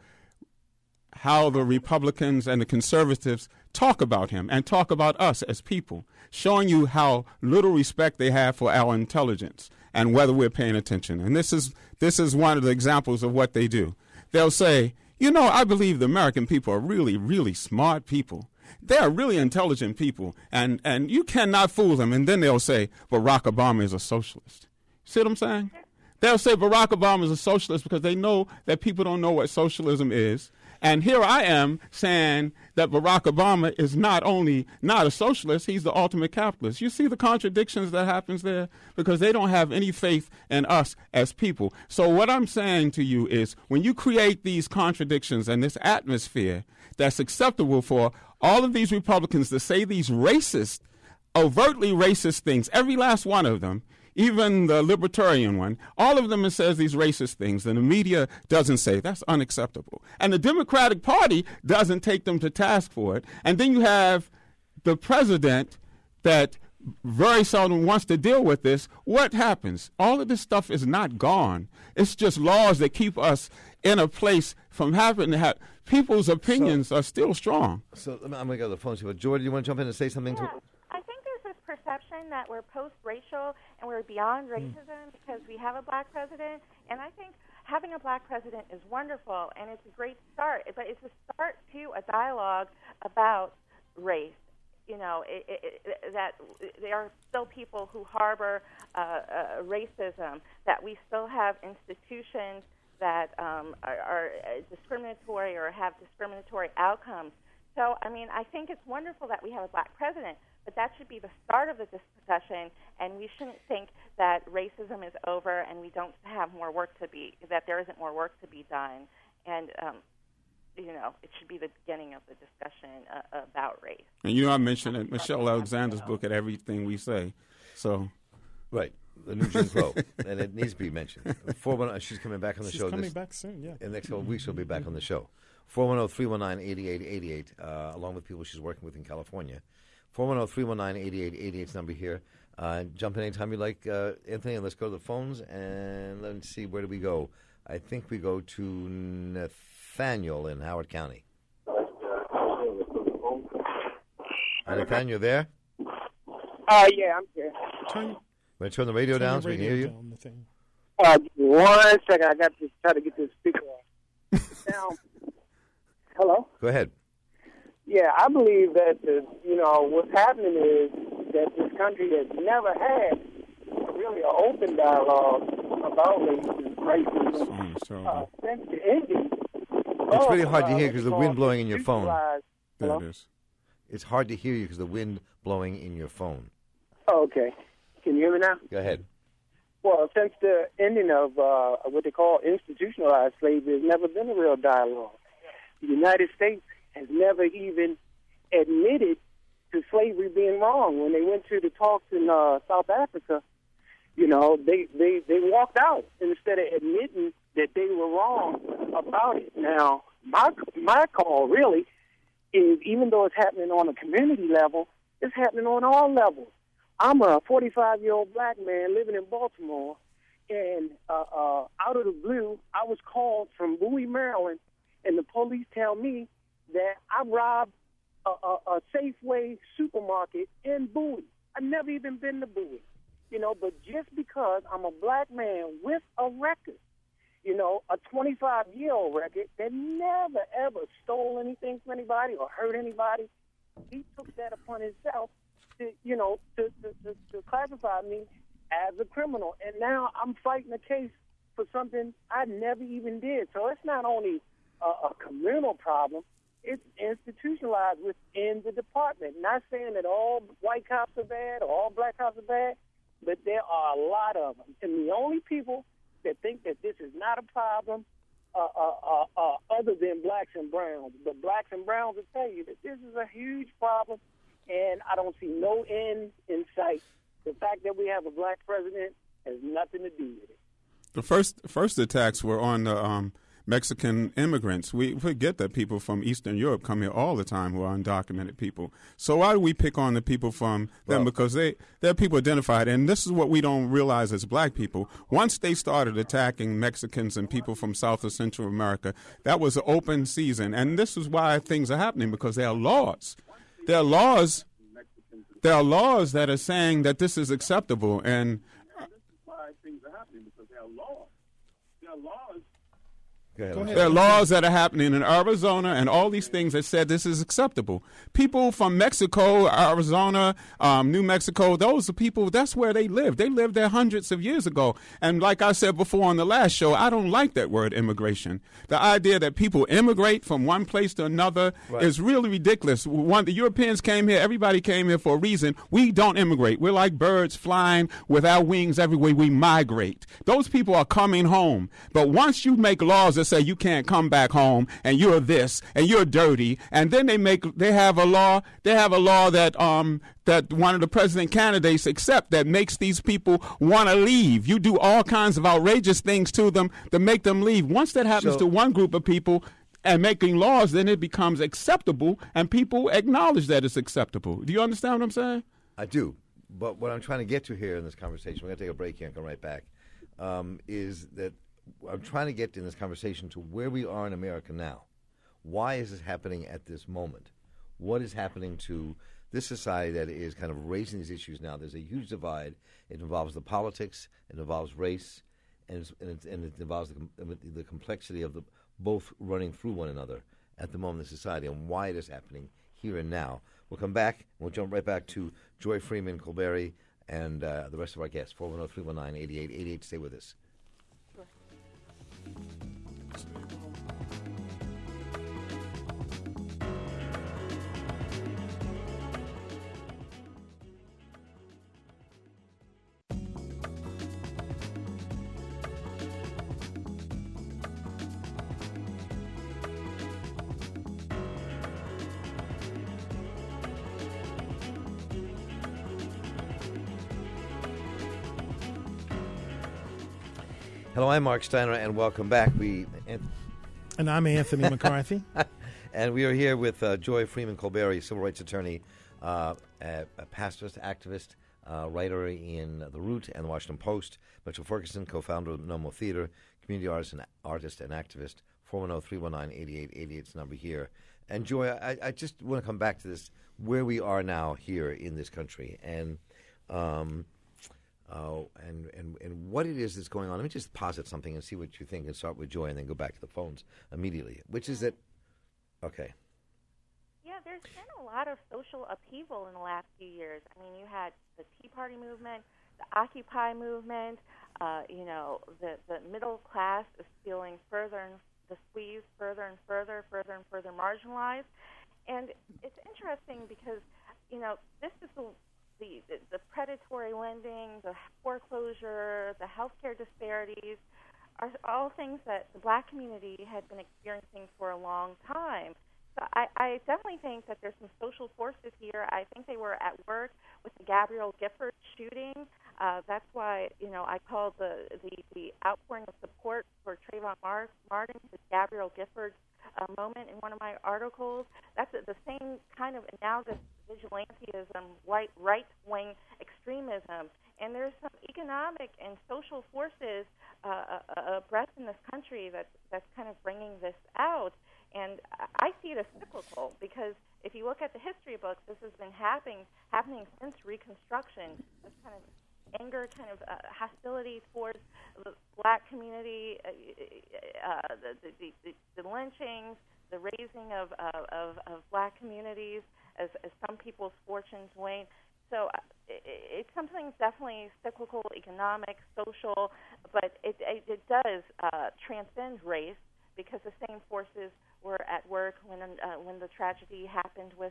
Republicans and the conservatives talk about him and talk about us as people, showing you how little respect they have for our intelligence and whether we're paying attention. And this is one of the examples of what they do. They'll say, I believe the American people are really, really smart people. They are really intelligent people, and you cannot fool them. And then they'll say, Barack Obama is a socialist. See what I'm saying? They'll say Barack Obama is a socialist because they know that people don't know what socialism is. And here I am saying that Barack Obama is not only not a socialist, he's the ultimate capitalist. You see the contradictions that happens there? Because they don't have any faith in us as people. So what I'm saying to you is when you create these contradictions and this atmosphere that's acceptable for all of these Republicans to say these racist, overtly racist things, every last one of them, even the libertarian one, all of them says these racist things, and the media doesn't say. That's unacceptable. And the Democratic Party doesn't take them to task for it. And then you have the president that very seldom wants to deal with this. What happens? All of this stuff is not gone. It's just laws that keep us in a place from having to have people's opinions are still strong. So I'm going to go to the phone. But Jordan, you want to jump in and say something? Yeah. I think there's this perception that we're post-racial and we're beyond racism because we have a black president. And I think having a black president is wonderful, and it's a great start. But it's a start to a dialogue about race. That there are still people who harbor racism, that we still have institutions that are discriminatory or have discriminatory outcomes. So, I think it's wonderful that we have a black president, but that should be the start of the discussion, and we shouldn't think that racism is over and we don't have more work to be, that there isn't more work to be done. And it should be the beginning of the discussion about race. And I mentioned in Michelle Alexander's book at everything we say. So, right, the new Jim Crow, and it needs to be mentioned. She's coming back on the show. She's coming back soon. Yeah, in the next couple of weeks she'll be back on the show. 410-319-8888, along with people she's working with in California. 410-319-8888 is number here. Jump in anytime you like, Anthony, and let's go to the phones, and let's see, where do we go? I think we go to Nathaniel in Howard County. Nathaniel, there? Yeah, I'm here. Want to turn the radio down so we can hear you? Give me 1 second. I got to try to get this speaker off. Now, hello? Go ahead. Yeah, I believe that, what's happening is that this country has never had really an open dialogue about racism since the ending. It's really hard to hear because the wind blowing in your phone. There it is. It's hard to hear you because the wind blowing in your phone. Oh, okay. Can you hear me now? Go ahead. Well, since the ending of what they call institutionalized slavery, there's never been a real dialogue. The United States has never even admitted to slavery being wrong. When they went to the talks in South Africa, they walked out instead of admitting that they were wrong about it. Now, my call really is, even though it's happening on a community level, it's happening on all levels. I'm a 45-year-old black man living in Baltimore, and out of the blue, I was called from Bowie, Maryland, and the police tell me that I robbed a Safeway supermarket in Bowie. I've never even been to Bowie, but just because I'm a black man with a record, a 25-year-old record that never, ever stole anything from anybody or hurt anybody, he took that upon himself to classify me as a criminal. And now I'm fighting a case for something I never even did. So it's not only a communal problem, it's institutionalized within the department. Not saying that all white cops are bad or all black cops are bad, but there are a lot of them. And the only people that think that this is not a problem other than blacks and browns. But blacks and browns will tell you that this is a huge problem, and I don't see no end in sight. The fact that we have a black president has nothing to do with it. The first attacks were on the Mexican immigrants. We forget that people from Eastern Europe come here all the time who are undocumented people. So why do we pick on the people from them? Because they're people identified. And this is what we don't realize as black people. Once they started attacking Mexicans and people from South or Central America, that was an open season. And this is why things are happening, because there are laws. There are laws that are saying that this is acceptable. And this is why things are happening, because there are laws. There are laws. There are laws that are happening in Arizona and all these things that said this is acceptable. People from Mexico, Arizona, New Mexico, those are people, that's where they live. They lived there hundreds of years ago. And like I said before on the last show, I don't like that word immigration. The idea that people immigrate from one place to another is really ridiculous. The Europeans came here, everybody came here for a reason. We don't immigrate. We're like birds flying with our wings everywhere. We migrate. Those people are coming home. But once you make laws that say you can't come back home and you're this and you're dirty, and then they have a law that that one of the president candidates accept that makes these people want to leave. You do all kinds of outrageous things to them to make them leave. Once that happens to one group of people and making laws, then it becomes acceptable and people acknowledge that it's acceptable. Do you understand what I'm saying? I do. But what I'm trying to get to here in this conversation, we're going to take a break here and come right back, is that I'm trying to get in this conversation to where we are in America now. Why is this happening at this moment? What is happening to this society that is kind of raising these issues now? There's a huge divide. It involves the politics, it involves race, and it involves the complexity of the both running through one another at the moment in society, and why it is happening here and now. We'll come back, and we'll jump right back to Joy Freeman Colberry and the rest of our guests. 410-319-8888. Stay with us. Hello, I'm Mark Steiner, and welcome back. And I'm Anthony McCarthy. And we are here with Joy Freeman Colberry, civil rights attorney, a pacifist activist, writer in The Root and The Washington Post. Mitchell Ferguson, co-founder of Nomo Theater, community artist and activist. 410-319-8888 is the number here. And Joy, I just want to come back to this, where we are now here in this country, and what it is that's going on. Let me just posit something and see what you think, and start with Joy, and then go back to the phones immediately. Which is that? Okay. Yeah, there's been a lot of social upheaval in the last few years. I mean, you had the Tea Party movement, the Occupy movement. The middle class is feeling the squeeze further and further marginalized. And it's interesting because, this is the predatory lending, the foreclosure, the healthcare disparities are all things that the black community had been experiencing for a long time. So I definitely think that there's some social forces here. I think they were at work with the Gabrielle Gifford shooting. That's why, I called the outpouring of support for Trayvon Martin the Gabrielle Gifford moment in one of my articles. That's the same kind of analogous vigilantism, right-wing extremism. And there's some economic and social forces abreast in this country that's kind of bringing this out. And I see it as cyclical because if you look at the history books, this has been happening since Reconstruction. This kind of anger, kind of hostility towards the black community, the lynchings, the raising of black communities as some people's fortunes wane. So it's something definitely cyclical, economic, social, but it does transcend race because the same forces were at work when the tragedy happened with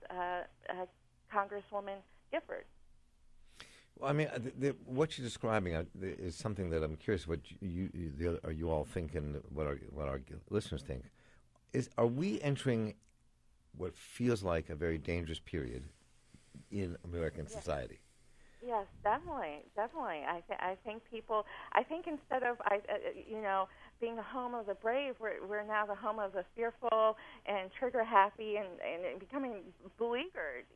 Congresswoman Gifford. Well, I mean, what you're describing is something that I'm curious what you all think and what our listeners think. Are we entering what feels like a very dangerous period in American society? Yes, definitely. I think people. I think instead of being the home of the brave, we're now the home of the fearful and trigger happy and becoming beleaguered.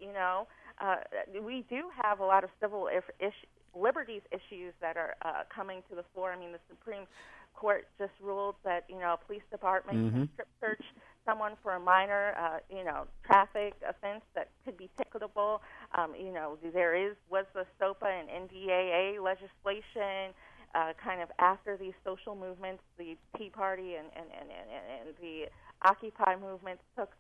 We do have a lot of civil liberties issues that are coming to the fore. I mean, the Supreme Court just ruled that a police department can strip search someone for a minor, traffic offense that could be ticketable. There was the SOPA and NDAA legislation kind of after these social movements, the Tea Party and the Occupy movements took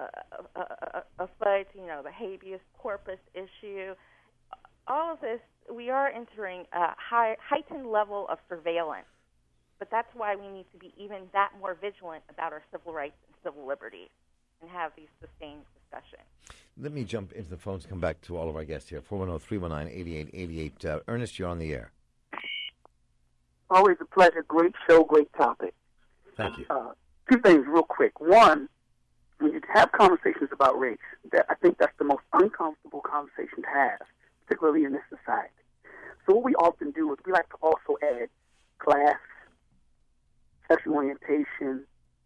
afoot, the habeas corpus issue. All of this, we are entering a heightened level of surveillance. But that's why we need to be even that more vigilant about our civil rights and civil liberties and have these sustained discussions. Let me jump into the phones, come back to all of our guests here. 410-319-8888. Ernest, you're on the air. Always a pleasure. Great show, great topic. Thank you. Two things real quick. One, when you have conversations about race, I think that's the most uncomfortable conversation to have, particularly in this society. So what we often do is we like to also add class, sexual orientation,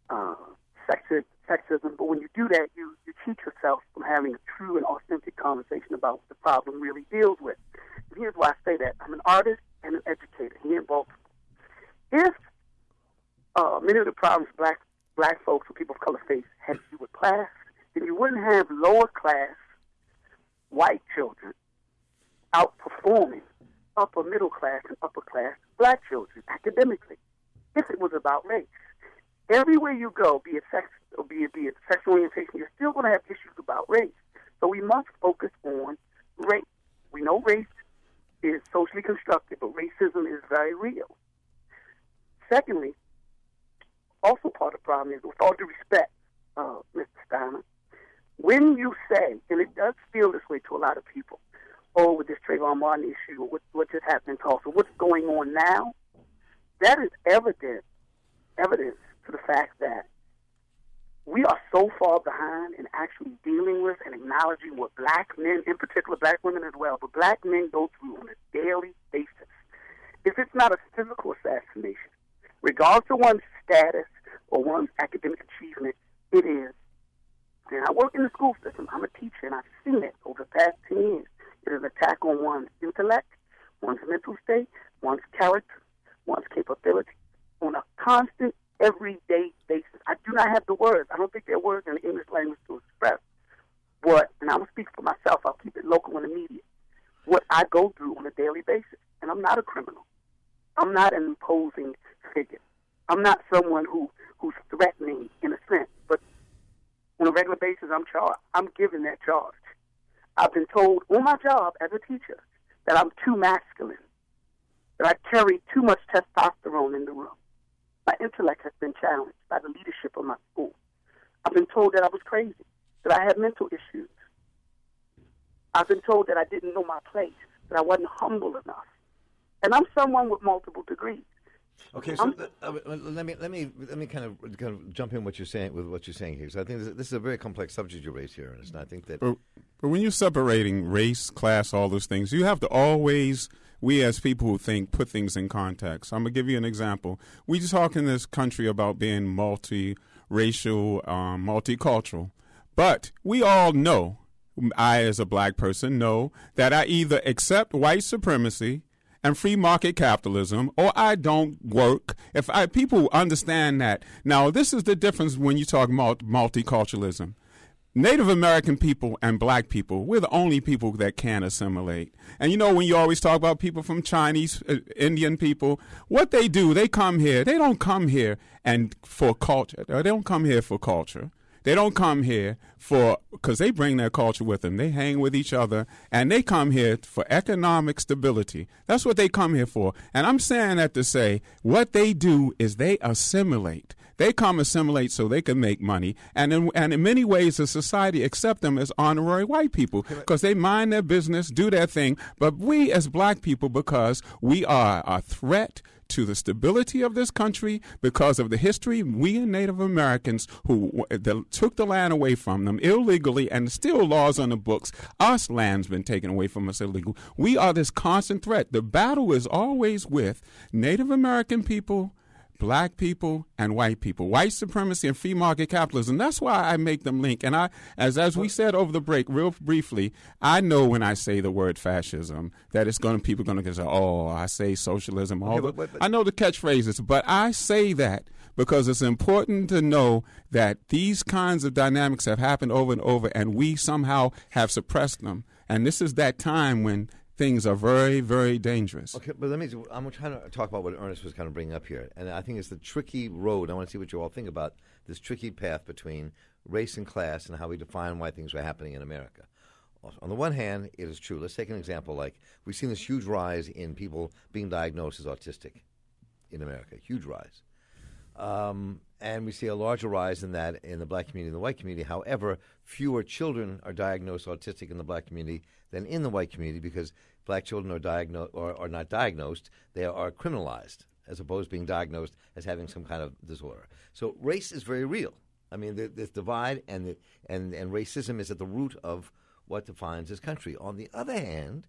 sexism. But when you do that, you cheat yourself from having a true and authentic conversation about what the problem really deals with. And here's why I say that. I'm an artist and an educator here in Baltimore. If many of the problems black folks or people of color face had to do with class, then you wouldn't have lower class white children outperforming upper middle class and upper class black children academically. If it was about race, everywhere you go, be it sex or be it sexual orientation, you're still going to have issues about race. So we must focus on race. We know race is socially constructed, but racism is very real. Secondly, also part of the problem is, with all due respect, Mr. Steiner, when you say, and it does feel this way to a lot of people, with this Trayvon Martin issue, or what just happened in Tulsa, what's going on now, that is evidence to the fact that we are so far behind in actually dealing with and acknowledging what black men, in particular black women as well, but black men go through on a daily basis. If it's not a physical assassination, regardless of one's status or one's academic achievement, it is. And I work in the school system. I'm a teacher, and I've seen it over the past 10 years. It is an attack on one's intellect, one's mental state, one's character, one's capability, on a constant, everyday basis. I do not have the words. I don't think there are words in the English language to express what, and I'm going to speak for myself, I'll keep it local and immediate, what I go through on a daily basis. And I'm not a criminal. I'm not an imposing figure. I'm not someone who's threatening in a sense, but on a regular basis, I'm given that charge. I've been told on my job as a teacher that I'm too masculine, that I carry too much testosterone in the room. My intellect has been challenged by the leadership of my school. I've been told that I was crazy, that I had mental issues. I've been told that I didn't know my place, that I wasn't humble enough. And I'm someone with multiple degrees. Okay, so let me kind of jump in what you're saying with what you're saying here. So I think this is a very complex subject you raised here, Ernest. And I think that. But when you're separating race, class, all those things, you have to always, we as people who think, put things in context. I'm gonna give you an example. We talk in this country about being multiracial, multicultural, but we all know, I as a black person know that I either accept white supremacy and free market capitalism, or I don't work. People understand that. Now, this is the difference when you talk multiculturalism. Native American people and black people, we're the only people that can assimilate. And you know, when you always talk about people from Chinese, Indian people, what they do, they come here. They don't come here for culture. They don't come here for culture. They don't come here because they bring their culture with them. They hang with each other, and they come here for economic stability. That's what they come here for. And I'm saying that to say what they do is they assimilate. They come assimilate so they can make money. And in many ways, the society accept them as honorary white people because they mind their business, do their thing. But we as black people, because we are a threat to the stability of this country because of the history, we and Native Americans who took the land away from them illegally, and still laws on the books, us land's been taken away from us illegal. We are this constant threat. The battle is always with Native American people, black people, and white people. White supremacy and free market capitalism. That's why I make them link. And as we said over the break, real briefly, I know when I say the word fascism that people are going to say, oh, I say socialism. I know the catchphrases, but I say that because it's important to know that these kinds of dynamics have happened over and over, and we somehow have suppressed them. And this is that time when things are very, very dangerous. Okay, but I'm trying to talk about what Ernest was kind of bringing up here. And I think it's the tricky road. I want to see what you all think about this tricky path between race and class and how we define why things are happening in America. On the one hand, it is true. Let's take an example like we've seen this huge rise in people being diagnosed as autistic in America, huge rise. And we see a larger rise in that in the black community and the white community. However, fewer children are diagnosed autistic in the black community than in the white community because black children are not diagnosed. They are criminalized as opposed to being diagnosed as having some kind of disorder. So race is very real. I mean, this divide and racism is at the root of what defines this country. On the other hand,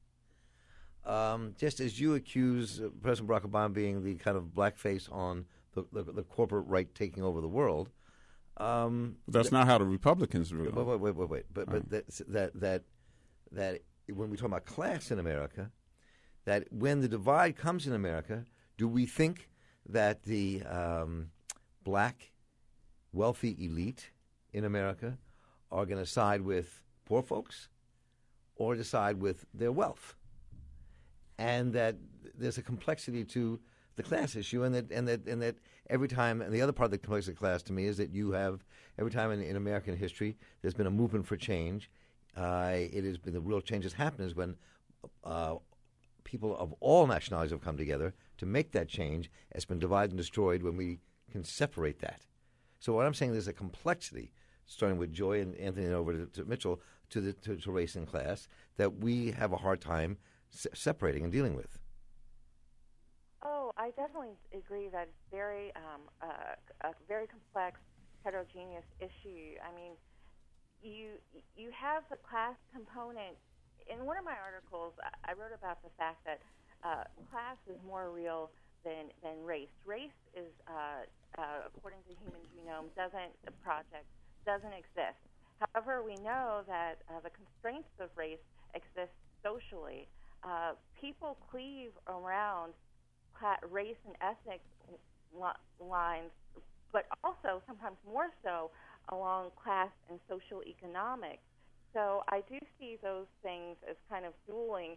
just as you accuse President Barack Obama being the kind of blackface on the corporate right taking over the world. That's not how the Republicans rule. Wait. But that when we talk about class in America, that when the divide comes in America, do we think that the black wealthy elite in America are going to side with poor folks or decide with their wealth? And that there's a complexity to the class issue, and that every time, and the other part of the complexity of class to me is that you have every time in American history there's been a movement for change. It has been the real change has happened is when people of all nationalities have come together to make that change. It's been divided and destroyed when we can separate that. So what I'm saying, there's a complexity, starting with Joy and Anthony and over to Mitchell, to race and class, that we have a hard time separating and dealing with. Oh, I definitely agree that it's very a very complex, heterogeneous issue. I mean, you have the class component. In one of my articles, I wrote about the fact that class is more real than race. Race is, according to Human Genome Project, doesn't exist. However, we know that the constraints of race exist socially. People cleave around race and ethnic lines, but also sometimes more so along class and social economic. So I do see those things as kind of dueling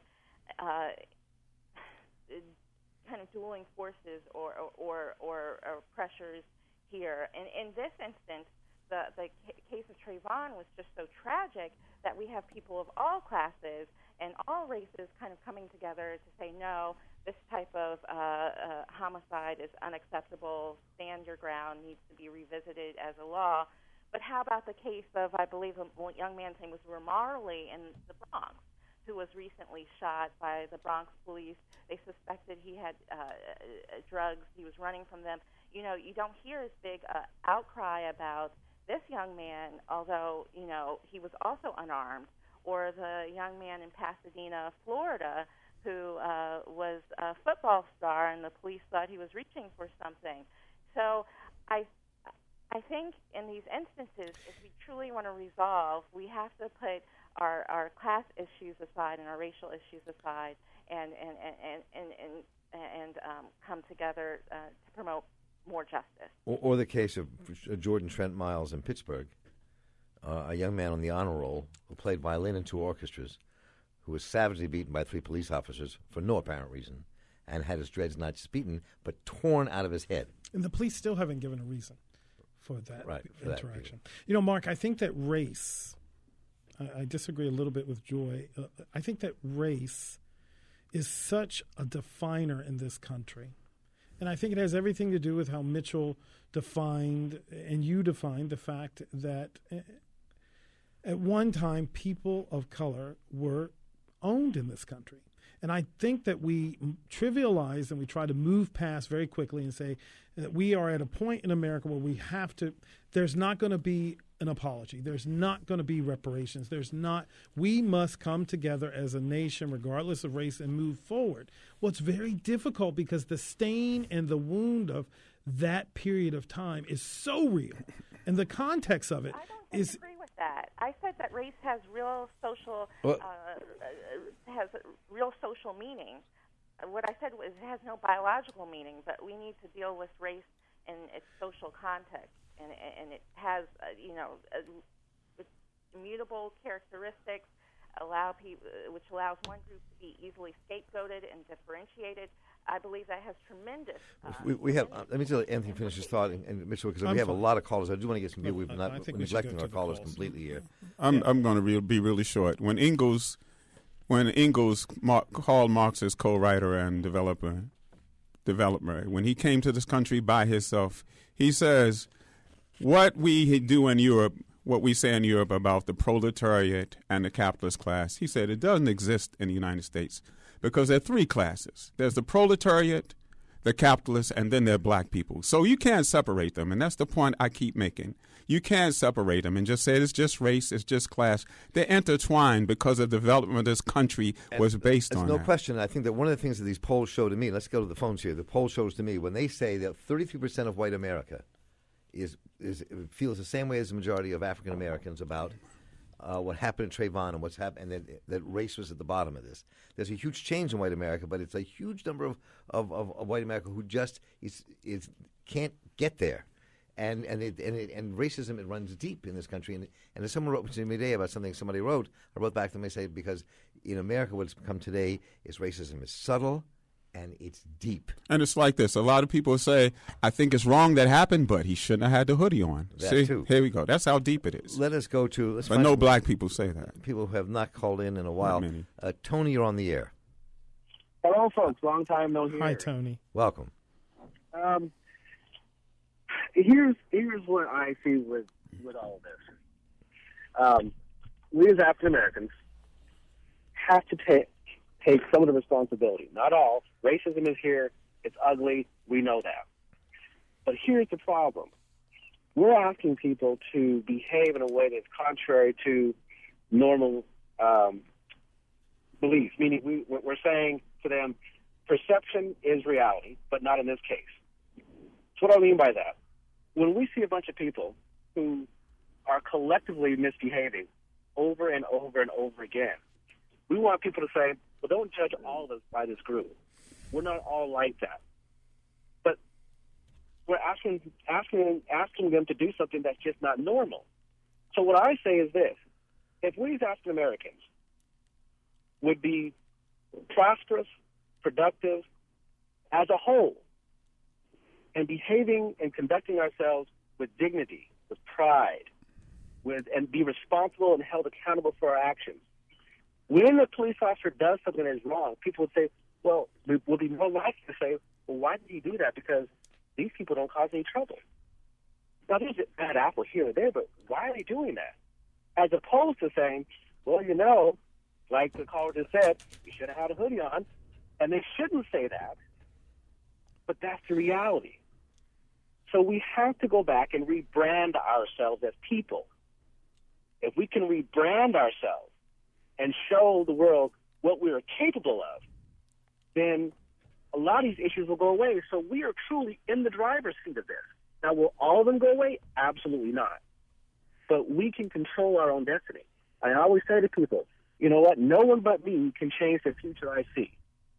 forces or pressures here. And in this instance, the case of Trayvon was just so tragic that we have people of all classes and all races kind of coming together to say, no, this type of homicide is unacceptable, stand your ground, needs to be revisited as a law. But how about the case of, I believe, a young man's name was Marley in the Bronx, who was recently shot by the Bronx police. They suspected he had drugs. He was running from them. You know, you don't hear as big outcry about this young man, although, you know, he was also unarmed, or the young man in Pasadena, Florida, who was a football star, and the police thought he was reaching for something. So I think in these instances, if we truly want to resolve, we have to put our class issues aside and our racial issues aside, and come together to promote more justice. Or the case of Jordan Trent Miles in Pittsburgh, a young man on the honor roll who played violin in 2 orchestras, who was savagely beaten by 3 police officers for no apparent reason, and had his dreads not just beaten, but torn out of his head. And the police still haven't given a reason for that for interaction. You know, Mark, I think that race, I disagree a little bit with Joy. I think that race is such a definer in this country. And I think it has everything to do with how Mitchell defined, and you defined, the fact that at one time people of color were owned in this country. And I think that we trivialize and we try to move past very quickly and say that we are at a point in America where we have to, there's not going to be an apology. There's not going to be reparations. We must come together as a nation, regardless of race, and move forward. Well, it's very difficult because the stain and the wound of that period of time is so real. And the context of it is... agree with that. I said that race has real social meaning. What I said was it has no biological meaning, but we need to deal with race in its social context, and it has immutable characteristics which allows one group to be easily scapegoated and differentiated. I believe that has tremendous. We have. Let me tell Anthony finish his thought, and Mitchell, because we have a lot of callers. I do want to get some people. We're neglecting our callers completely here. I'm going to be really short. When Ingalls called Marx his co-writer and developer, when he came to this country by himself, he says, what we do in Europe, what we say in Europe about the proletariat and the capitalist class, he said it doesn't exist in the United States because there are 3 classes. There's the proletariat, the capitalists, and then there are black people. So you can't separate them, and that's the point I keep making. You can't separate them and just say it's just race, it's just class. They're intertwined because the development of this country was based on that. There's no question. I think that one of the things that these polls show to me, let's go to the phones here. The poll shows to me when they say that 33% of white America feels the same way as the majority of African Americans about what happened to Trayvon and what's happened, and that race was at the bottom of this. There's a huge change in white America, but it's a huge number of white America who just can't get there, and racism, it runs deep in this country. And as someone wrote to me today about something somebody wrote, I wrote back to them and say, because in America what's become today is racism is subtle and it's deep. And it's like this. A lot of people say, I think it's wrong that happened, but he shouldn't have had the hoodie on. See, here we go. That's how deep it is. Let us go to... But no black people say that. People who have not called in a while. Tony, you're on the air. Hello, folks. Long time no hear. Hi, Tony. Welcome. Here's what I see with all of this. We as African Americans have to take some of the responsibility. Not all. Racism is here. It's ugly. We know that. But here's the problem. We're asking people to behave in a way that's contrary to normal beliefs, meaning we're saying to them, perception is reality, but not in this case. So what do I mean by that? When we see a bunch of people who are collectively misbehaving over and over and over again, we want people to say, well, don't judge all of us by this group. We're not all like that. But we're asking them to do something that's just not normal. So what I say is this. If we as African Americans would be prosperous, productive, as a whole, and behaving and conducting ourselves with dignity, with pride, and be responsible and held accountable for our actions. When a police officer does something that is wrong, people would say, well, we'll be more likely to say, well, why did he do that? Because these people don't cause any trouble. Now, there's a bad apple here or there, but why are they doing that? As opposed to saying, well, you know, like the caller just said, you should have had a hoodie on, and they shouldn't say that, but that's the reality. So we have to go back and rebrand ourselves as people. If we can rebrand ourselves and show the world what we are capable of, then a lot of these issues will go away. So we are truly in the driver's seat of this. Now, will all of them go away? Absolutely not. But we can control our own destiny. I always say to people, you know what? No one but me can change the future I see.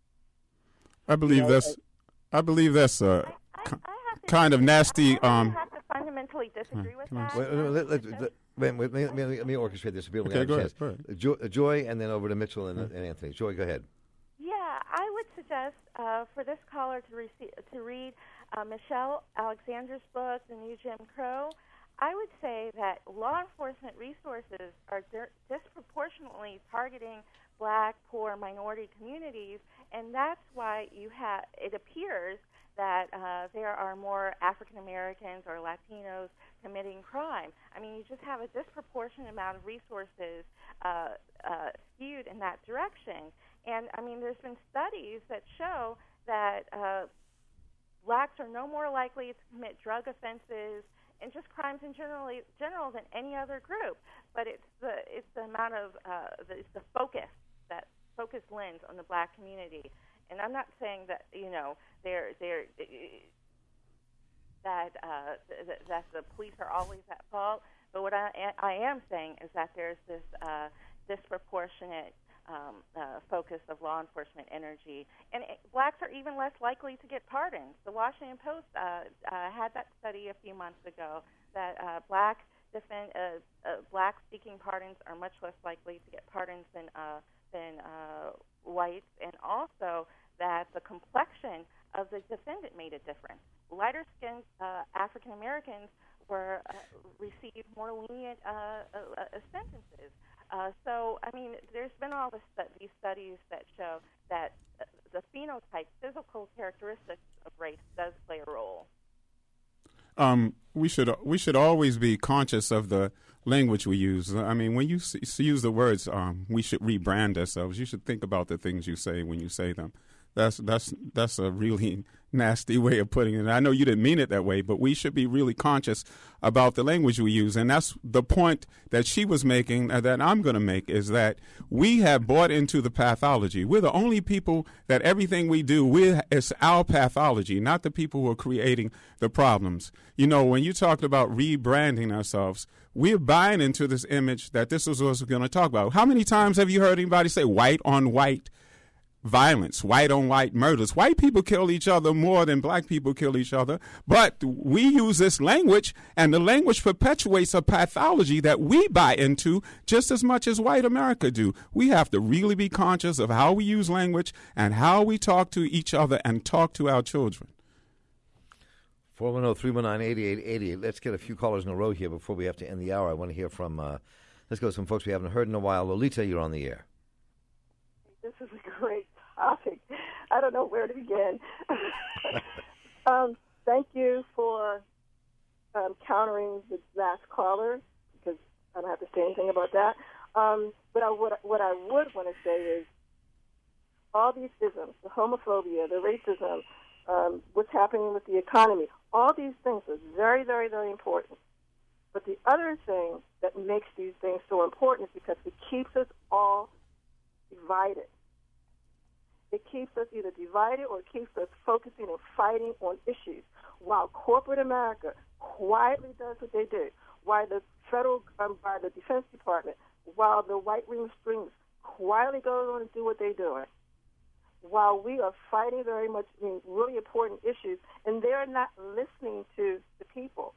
I believe that's a kind of nasty. I have to fundamentally disagree with that. Let me orchestrate this so people can understand. Joy, and then over to Mitchell and Anthony. Joy, go ahead. Yeah, I would suggest for this caller to read Michelle Alexander's book, The New Jim Crow. I would say that law enforcement resources are disproportionately targeting black, poor, minority communities, and that's why it appears that there are more African Americans or Latinos committing crime. I mean, you just have a disproportionate amount of resources skewed in that direction. And, I mean, there's been studies that show that blacks are no more likely to commit drug offenses and just crimes in general than any other group. But it's the amount of it's the focus lens on the black community. And I'm not saying that that the police are always at fault, but what I am saying is that there's this disproportionate focus of law enforcement energy, and blacks are even less likely to get pardons. The Washington Post had that study a few months ago that black seeking pardons are much less likely to get pardons than whites, and also that the complexion of the defendant made a difference. Lighter-skinned African Americans received more lenient sentences. So, I mean, there's been all these studies that show that the phenotype, physical characteristics of race does play a role. We should always be conscious of the language we use. I mean, when you use the words, we should rebrand ourselves. You should think about the things you say when you say them. That's a really nasty way of putting it. I know you didn't mean it that way, but we should be really conscious about the language we use. And that's the point that she was making, that I'm going to make, is that we have bought into the pathology. We're the only people that everything we do, it's our pathology, not the people who are creating the problems. You know, when you talked about rebranding ourselves, we're buying into this image that this is what we're going to talk about. How many times have you heard anybody say white on white violence, white on white murders? White people kill each other more than black people kill each other, but we use this language, and the language perpetuates a pathology that we buy into just as much as white America do. We have to really be conscious of how we use language and how we talk to each other and talk to our children. 410-319-8888. Let's get a few callers in a row here before we have to end the hour. I want to hear from, let's go to some folks we haven't heard in a while. Lolita, you're on the air. This is a great topic. I don't know where to begin. Thank you for countering the last caller, because I don't have to say anything about that. But what I would want to say is all these isms, the homophobia, the racism, what's happening with the economy, all these things are very, very, very important. But the other thing that makes these things so important is because it keeps us all divided. It keeps us either divided or it keeps us focusing and fighting on issues, while corporate America quietly does what they do, while the by the Defense Department, while the White Ring Springs quietly goes on and do what they're doing, while we are fighting very much really important issues, and they're not listening to the people.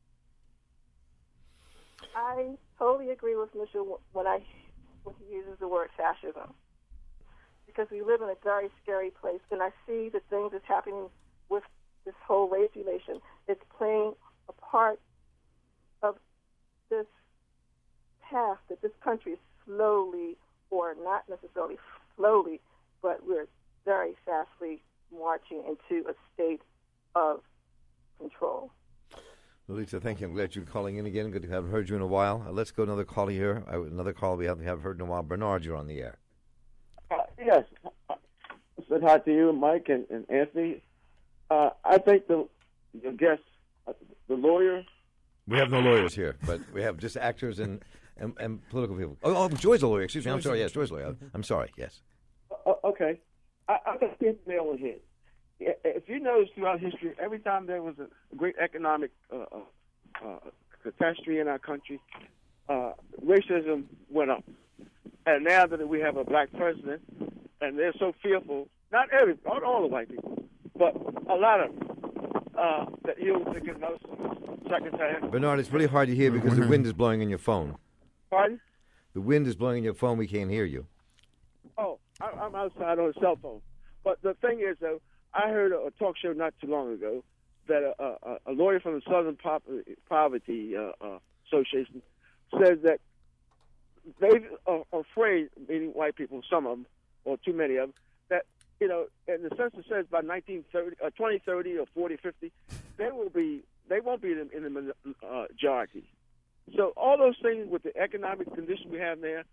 I totally agree with Mitchell when he uses the word fascism, because we live in a very scary place, and I see the things that's happening with this whole race relation. It's playing a part of this path that this country is slowly, or not necessarily slowly, but we're very fastly marching into a state of control. Lolita, thank you. I'm glad you're calling in again. Good to have heard you in a while. Let's go another call here. Another call we haven't heard in a while. Bernard, you're on the air. Yes. I said hi to you, Mike and Anthony. I think the guest, the lawyer. We have no lawyers here, but we have just actors and political people. Oh, Joy's a lawyer. Excuse me. I'm sorry. Yes, Joy's a lawyer. I'm sorry. Yes. Okay. I think hit the nail on the head. If you notice throughout history, every time there was a great economic catastrophe in our country, racism went up. And now that we have a black president, and they're so fearful, not all the white people, but a lot of them, that he'll take another second time. Bernard, it's really hard to hear because the wind is blowing in your phone. Pardon? The wind is blowing in your phone. We can't hear you. Oh, I'm outside on a cell phone. But the thing is, though, I heard a talk show not too long ago that a lawyer from the Southern Poverty Association says that they are afraid, meaning white people, some of them, or too many of them, that, and the census says by 2030 or 40, 50, they won't be in the majority. So all those things with the economic condition we have there,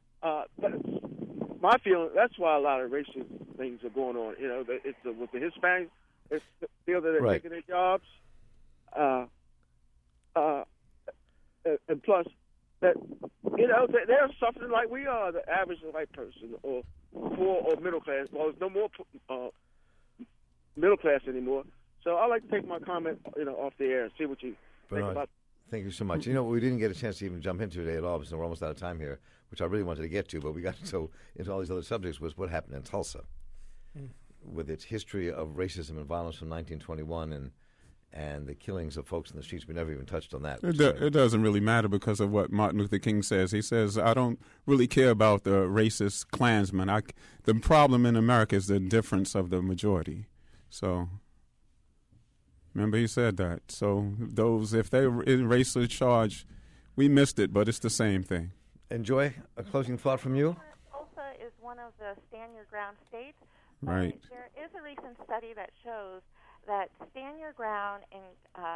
my feeling, that's why a lot of racial things are going on. It's with the Hispanics, it's the feel that they're taking their jobs, and plus that they're suffering like we are, the average white person, or poor or middle class. Well, there's no more middle class anymore. So I like to take my comment, off the air and see what you think about. Thank you so much. We didn't get a chance to even jump into today at all because we're almost out of time here, which I really wanted to get to, but we got so into all these other subjects was what happened in Tulsa with its history of racism and violence from 1921 and the killings of folks in the streets. We never even touched on that. It doesn't really matter because of what Martin Luther King says. He says, I don't really care about the racist Klansmen. The problem in America is the difference of the majority. So, remember he said that. So if they're in racial charge, we missed it, but it's the same thing. Joy, a closing thought from you? Tulsa is one of the stand your ground states. Right. There is a recent study that shows that stand your ground and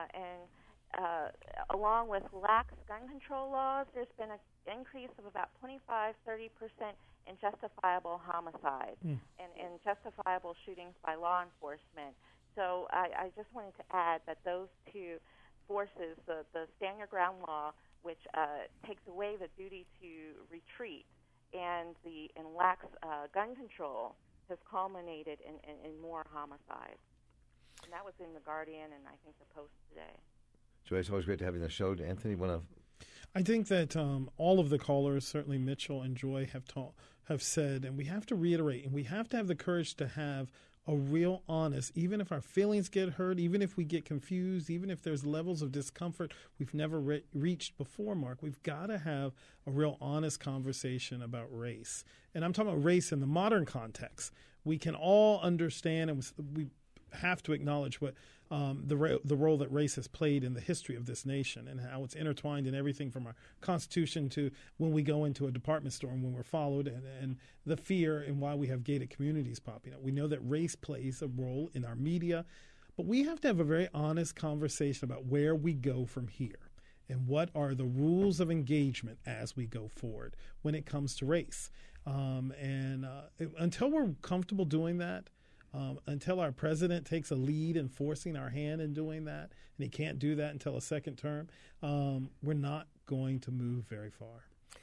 along with lax gun control laws, there's been an increase of about 25-30% in justifiable homicides and justifiable shootings by law enforcement. So I just wanted to add that those two forces, the stand your ground law, which takes away the duty to retreat, and lax gun control, has culminated in more homicides. And that was in The Guardian and I think The Post today. Joy, it's always great to have you on the show. Anthony, I think that all of the callers, certainly Mitchell and Joy, have said, and we have to reiterate, and we have to have the courage to have a real honest, even if our feelings get hurt, even if we get confused, even if there's levels of discomfort we've never reached before, Mark, we've got to have a real honest conversation about race. And I'm talking about race in the modern context. We can all understand, and we have to acknowledge what the role that race has played in the history of this nation and how it's intertwined in everything from our Constitution to when we go into a department store and when we're followed, and the fear and why we have gated communities popping up. We know that race plays a role in our media, but we have to have a very honest conversation about where we go from here and what are the rules of engagement as we go forward when it comes to race. Until we're comfortable doing that, until our president takes a lead in forcing our hand in doing that, and he can't do that until a second term, we're not going to move very far.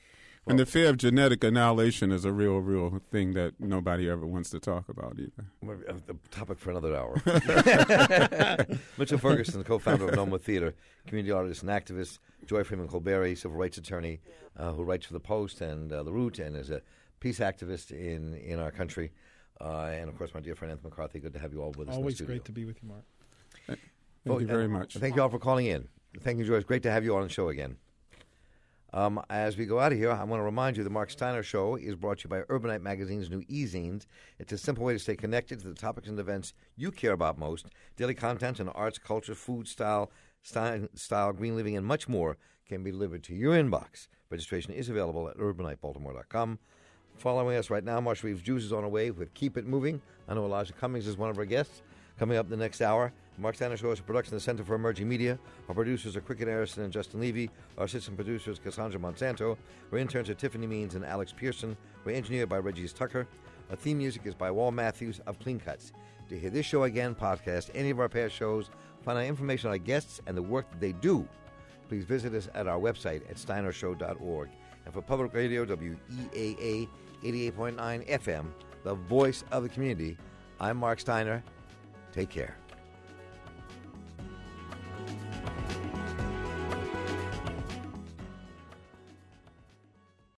And the fear of genetic annihilation is a real thing that nobody ever wants to talk about either. The topic for another hour. Mitchell Ferguson, the co-founder of Noma Theater, community artist and activist. Joy Freeman Colberry, civil rights attorney, who writes for The Post and The Root, and is a peace activist in our country. And, of course, my dear friend Anthony McCarthy. Good to have you all with us. Always great to be with you, Mark. Thank you very much. Thank you all for calling in. Thank you, Joyce. Great to have you on the show again. As we go out of here, I want to remind you the Mark Steiner Show is brought to you by Urbanite Magazine's new e-zines. It's a simple way to stay connected to the topics and events you care about most. Daily content on arts, culture, food, style, green living, and much more can be delivered to your inbox. Registration is available at urbanitebaltimore.com. Following us right now, Marshall Reeves Juice is on her way with Keep It Moving. I know Elijah Cummings is one of our guests. Coming up the next hour, the Mark Steiner Show is a production of the Center for Emerging Media. Our producers are Cricket Harrison and Justin Levy. Our assistant producers, Cassandra Monsanto. Our interns are Tiffany Means and Alex Pearson. We're engineered by Reggie Tucker. Our theme music is by Wal Matthews of Clean Cuts. To hear this show again, podcast, any of our past shows, find out information on our guests and the work that they do, please visit us at our website at steinershow.org. And for Public Radio, WEAA 88.9 FM, the voice of the community, I'm Mark Steiner. Take care.